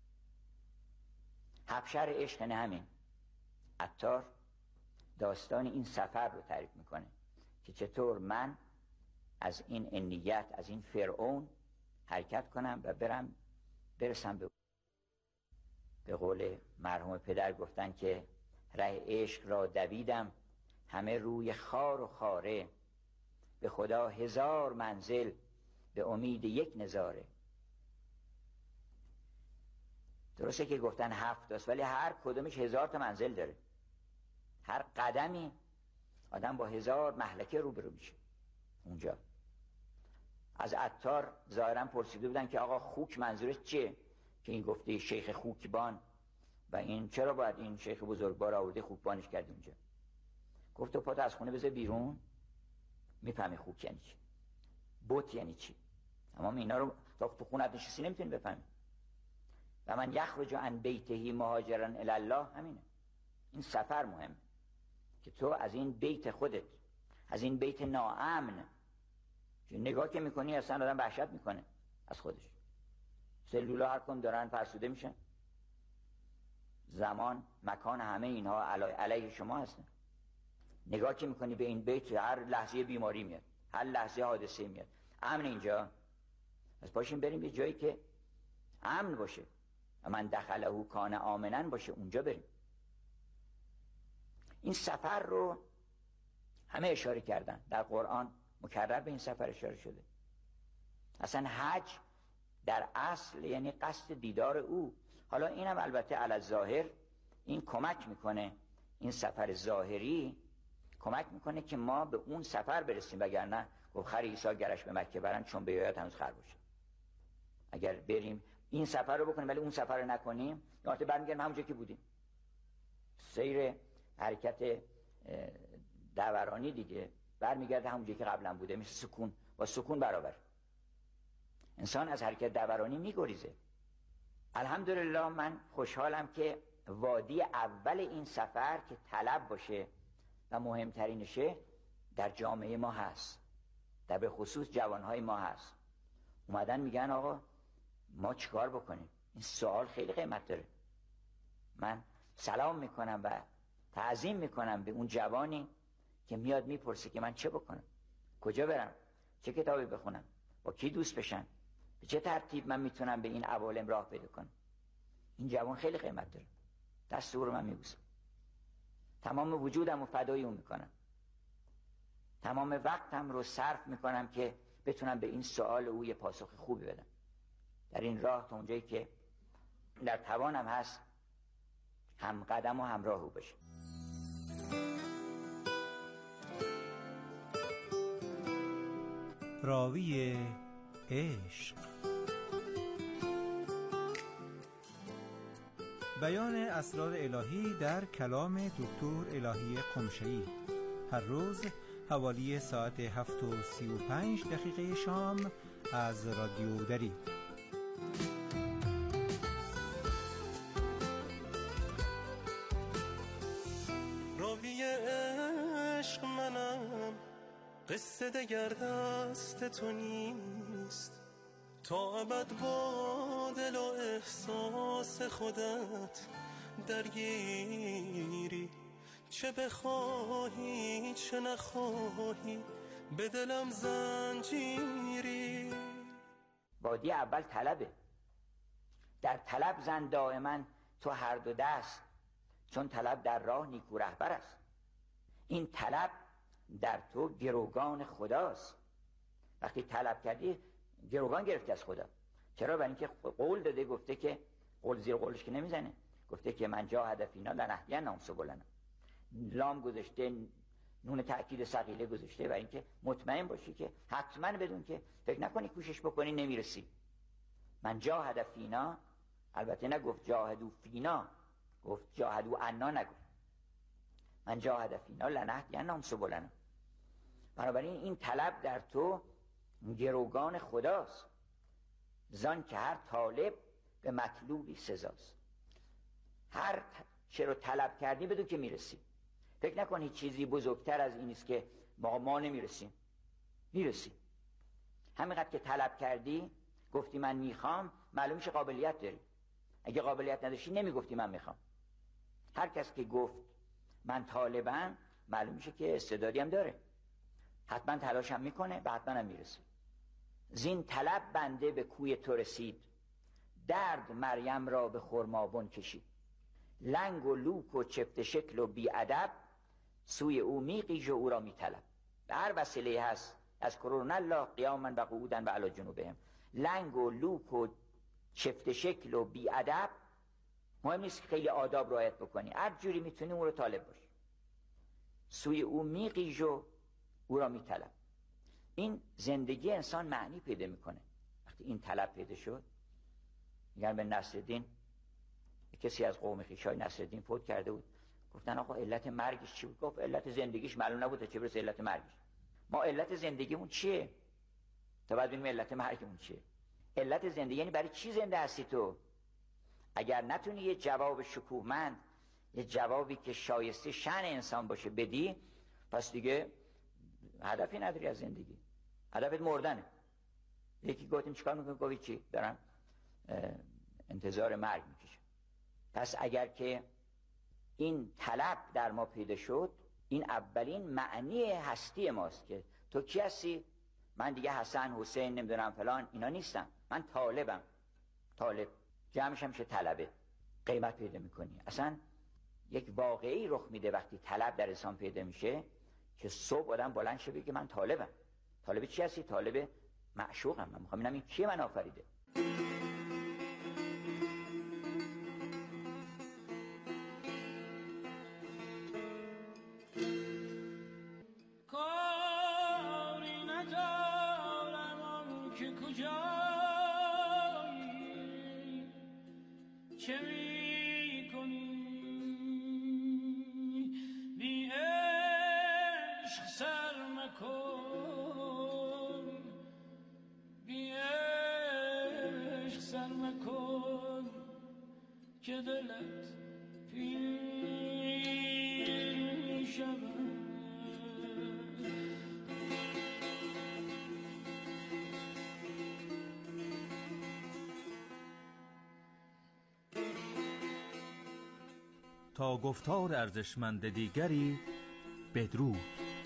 حبشر عشق نه همین. عطار داستان این سفر رو تعریف میکنه که چطور من از این انیت، از این فرعون حرکت کنم و برم برسم به به قول مرحوم پدر گفتن که ره عشق را دویدم همه روی خار و خاره، به خدا هزار منزل به امید یک نظاره. درسته که گفتن هفت است ولی هر کدومش هزار تا منزل داره. هر قدمی آدم با هزار مهلکه روبرو میشه. اونجا از عطار ظاهرا پرسیده بودن که آقا خوک منظورش چیه؟ که این گفته شیخ خوکبان و این چرا باید این شیخ بزرگوار آورده خوکبانش کرد اونجا؟ گفت تو پات از خونه بذار بیرون میفهمی خوک یعنی چی، بت یعنی چی. اما اینا رو تا تو خونت نشستی نمیتونی بفهمی. و من یخرج عن بیته مهاجرا الی الله، همینه. این سفر مهمه که تو از این بیت خودت، از این بیت ناامن که نگاه که میکنی اصلا آدم وحشت میکنه از خودش. سلولا هر کم دارن فرسوده میشن. زمان مکان همه اینها علیه شما هستن. نگاه که میکنی به این بیت هر لحظه بیماری میاد، هر لحظه حادثه میاد. امن اینجا. از پاشیم بریم یه جایی که امن باشه. من دخله کان آمنا باشه اونجا بریم. این سفر رو همه اشاره کردن، در قرآن مکرر به این سفر اشاره شده. اصلا حج در اصل یعنی قصد دیدار او. حالا اینم البته علی الظاهر این کمک میکنه، این سفر ظاهری کمک میکنه که ما به اون سفر برسیم، وگرنه گفت خر عیسی گرش به مکه برن چون به یاد هنوز خر باشه. اگر بریم این سفر رو بکنیم ولی اون سفر رو نکنیم یا برمیگردیم همونجا که بودیم. سیر حرکت دورانی دیگه برمیگرده همونجا که قبلا بوده، مثل سکون، با سکون برابر. انسان از حرکت دورانی میگریزه. الحمدلله من خوشحالم که وادی اول این سفر که طلب باشه و مهمترینشه در جامعه ما هست، در به خصوص جوانهای ما هست. اومدن میگن آقا ما چیکار بکنیم؟ این سوال خیلی قیمت داره. من سلام میکنم و تعظیم میکنم به اون جوانی که میاد میپرسه که من چه بکنم، کجا برم، چه کتابی بخونم، با کی دوست بشم، به چه ترتیب من میتونم به این عوالم راه پیدا کنم. این جوان خیلی قیمت داره. دست او رو من میبوسم، تمام وجودم رو فدای اون میکنم، تمام وقتم رو صرف میکنم که بتونم به این سوال او یه پاسخ خوبی بدم. در این راه تا اونجایی که در توانم هست هم قدم و همراه او بشه. راوی عشق، بیان اسرار الهی در کلام دکتر الهی قمشه‌ای، هر روز حوالی ساعت هفت و سی و پنج دقیقه شام از رادیو دری. راوی عشق منم، قصه دگر دست تو نیست، تا ابد با دل و احساس خودت درگیری، چه بخواهی چه نخواهی به دلم زنجیری. وادی اول طلبه. در طلب زن دائما تو هر دو دست، چون طلب در راه نیکو رهبر است. این طلب در تو گروگان خداست. وقتی طلب کردی گروگان گرفتی از خدا. چرا؟ برای اینکه قول داده، گفته که قول زیر قولش که نمیزنه، گفته که من جاهد فینا لنهدینهم سبلنا. لام گذاشته، نون تأکید ثقیله گذاشته برای اینکه مطمئن باشی که حتما، بدون که فکر نکنی کوشش بکنی نمیرسی. من جاهد فینا، البته نگفت جاهدو فینا، گفت جاهدو عنا، نگفت من جاهد فینا لنهدینهم سبلنا. بنابراین این طلب در تو گروگان خداست. زان که هر طالب به مطلوبی سزاست. هر چه رو طلب کردی بدون که میرسی. فکر نکنی چیزی بزرگتر از این است که ما ما نمیرسیم. میرسی. همینقدر که طلب کردی، گفتی من میخوام، معلوم میشه قابلیت داری. اگه قابلیت نداشتی نمیگفتی من میخوام. هر کس که گفت من طالبم، معلوم میشه که استعدادی هم داره، حتما تلاش هم میکنه و حتما هم میرسه. زین طلب بنده به کوی تو رسید، درد مریم را به خرمابون کشید. لنگ و لوک و چفت شکل و بی ادب، سوی او میقیج و او را میطلب. به هر وسیله هست از کرون الله قیاما و قعودا و علی جنوبهم. لنگ و لوک و چفت شکل و بی ادب، مهم نیست که خیلی آداب رعایت بکنی، هر جوری میتونی اون رو طالب باشی. سوی او میقیج و او را میطلب. این زندگی انسان معنی پیدا میکنه وقتی این طلب پیدا شد. میگن به نصرالدین، کسی از قوم خویشای نصرالدین فوت کرده بود، گفتن آقا علت مرگش چی بود؟ گفت علت زندگیش معلوم نبود، چه برسه علت مرگش. ما علت زندگیمون چیه تا بعد ببینیم علت مرگمون چیه. علت زندگی یعنی برای چی زنده هستی تو؟ اگر نتونی یه جواب شکوهمند، یه جوابی که شایسته شأن انسان باشه بدی، پس دیگه هدفی نداری از زندگی، هدفت مردنه. یکی گفتیم چیکار میکنی؟ گفت چی؟ دارم انتظار مرگ میکشم. پس اگر که این طلب در ما پیدا شد، این اولین معنی هستی ماست که تو کی هستی؟ من دیگه حسن، حسین، نمیدونم فلان اینا نیستم، من طالبم. طالب جمعش هم میشه طلبه، قیمت پیدا میکنی. اصلا یک واقعی رخ میده وقتی طلب در انسان پیدا میشه که صبح آدم بلند شه بگه من طالبم. طالب چی هستی؟ طالب معشوقم، من میخوام ببینم این کی من آفریده. کاری ندارم آن که کجایی، چه می کنی بی عشق سر مکن، بی عشق سر مکن که دلت پیر می شود. تا گفتار ارزشمند دیگری بدرود.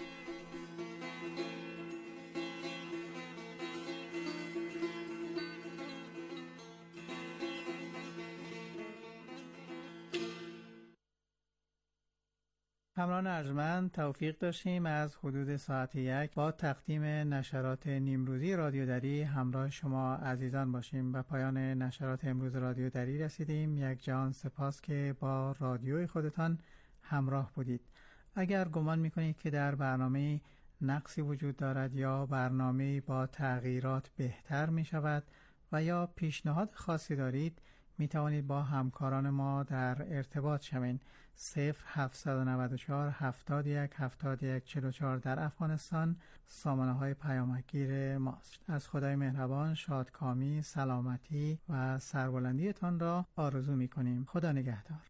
همراهان ارجمند، توفیق داشتیم از حدود ساعت یک با تقدیم نشرات نیمروزی رادیو دری همراه شما عزیزان باشیم. به پایان نشرات امروز رادیو دری رسیدیم. یک جهان سپاس که با رادیوی خودتان همراه بودید. اگر گمان میکنید که در برنامه نقصی وجود دارد یا برنامه با تغییرات بهتر می شود و یا پیشنهاد خاصی دارید، می توانید با همکاران ما در ارتباط شوید. صفر هفت نه چهار هفتاد و یک هفتاد و یک چهل و چهار در افغانستان سامانه های پیامکگیر ماست. از خدای مهربان شادکامی، سلامتی و سربلندیتان را آرزو می کنیم. خدا نگهدار.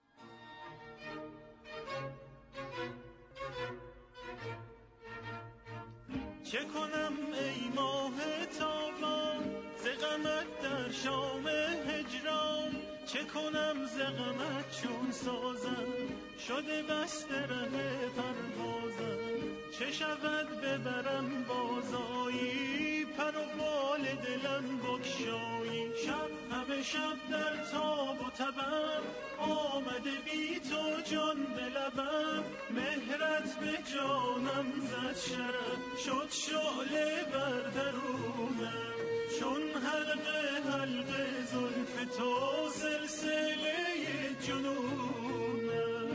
چه کنم ای ماه تابان ز غمت در شام هجران، چه کنم ز غمت چون سازم شده بسته ره پروازم، چه شود ببرم بازایی پر و بال دلم بگشایی، شب همه شب در تاب و تبم آمده بی تو جان به لبم، مهرت به جانم زد شرف شد شعله بر درونم، چون حلقه حلقه زلف تو سلسله جنونم.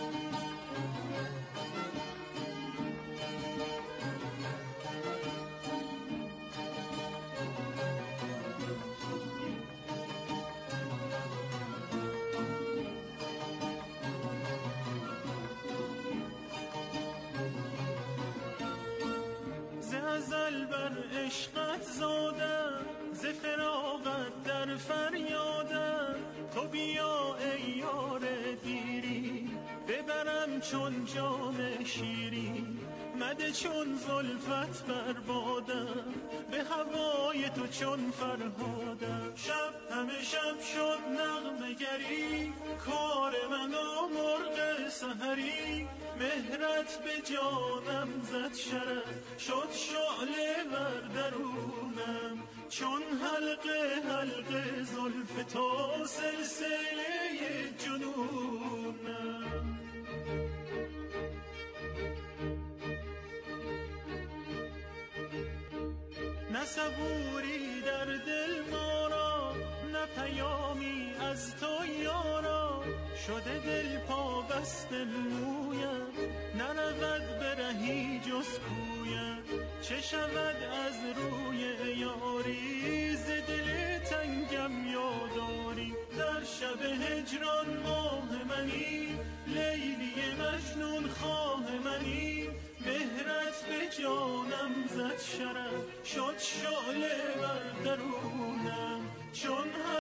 ز ازل بر عشقت زادم، ز فراقت در فریادم، تو بیا ای یار دیری ببرم چون جام شیری، مده چون زلفت بربادم به هوای تو چون فرهادم، شب همه شب شد نغمه گری کار من و مرغ سحری، مهرت به جانم زد شرف شد شعله بر درونم، چون حلقه حلقه زلف تو سلسله جنونم. نه صبوری در دل ما را، نه پیامی از تو یارا، شده دل پا بسته مویت نرود برهی جز کویت، چه شود از روی یاری ز دل تنگم یاداری، در شب هجران ماه منی لیلی مجنون خواه منی، مهرت به جانم زد شرف شد شعله بر درونم، چون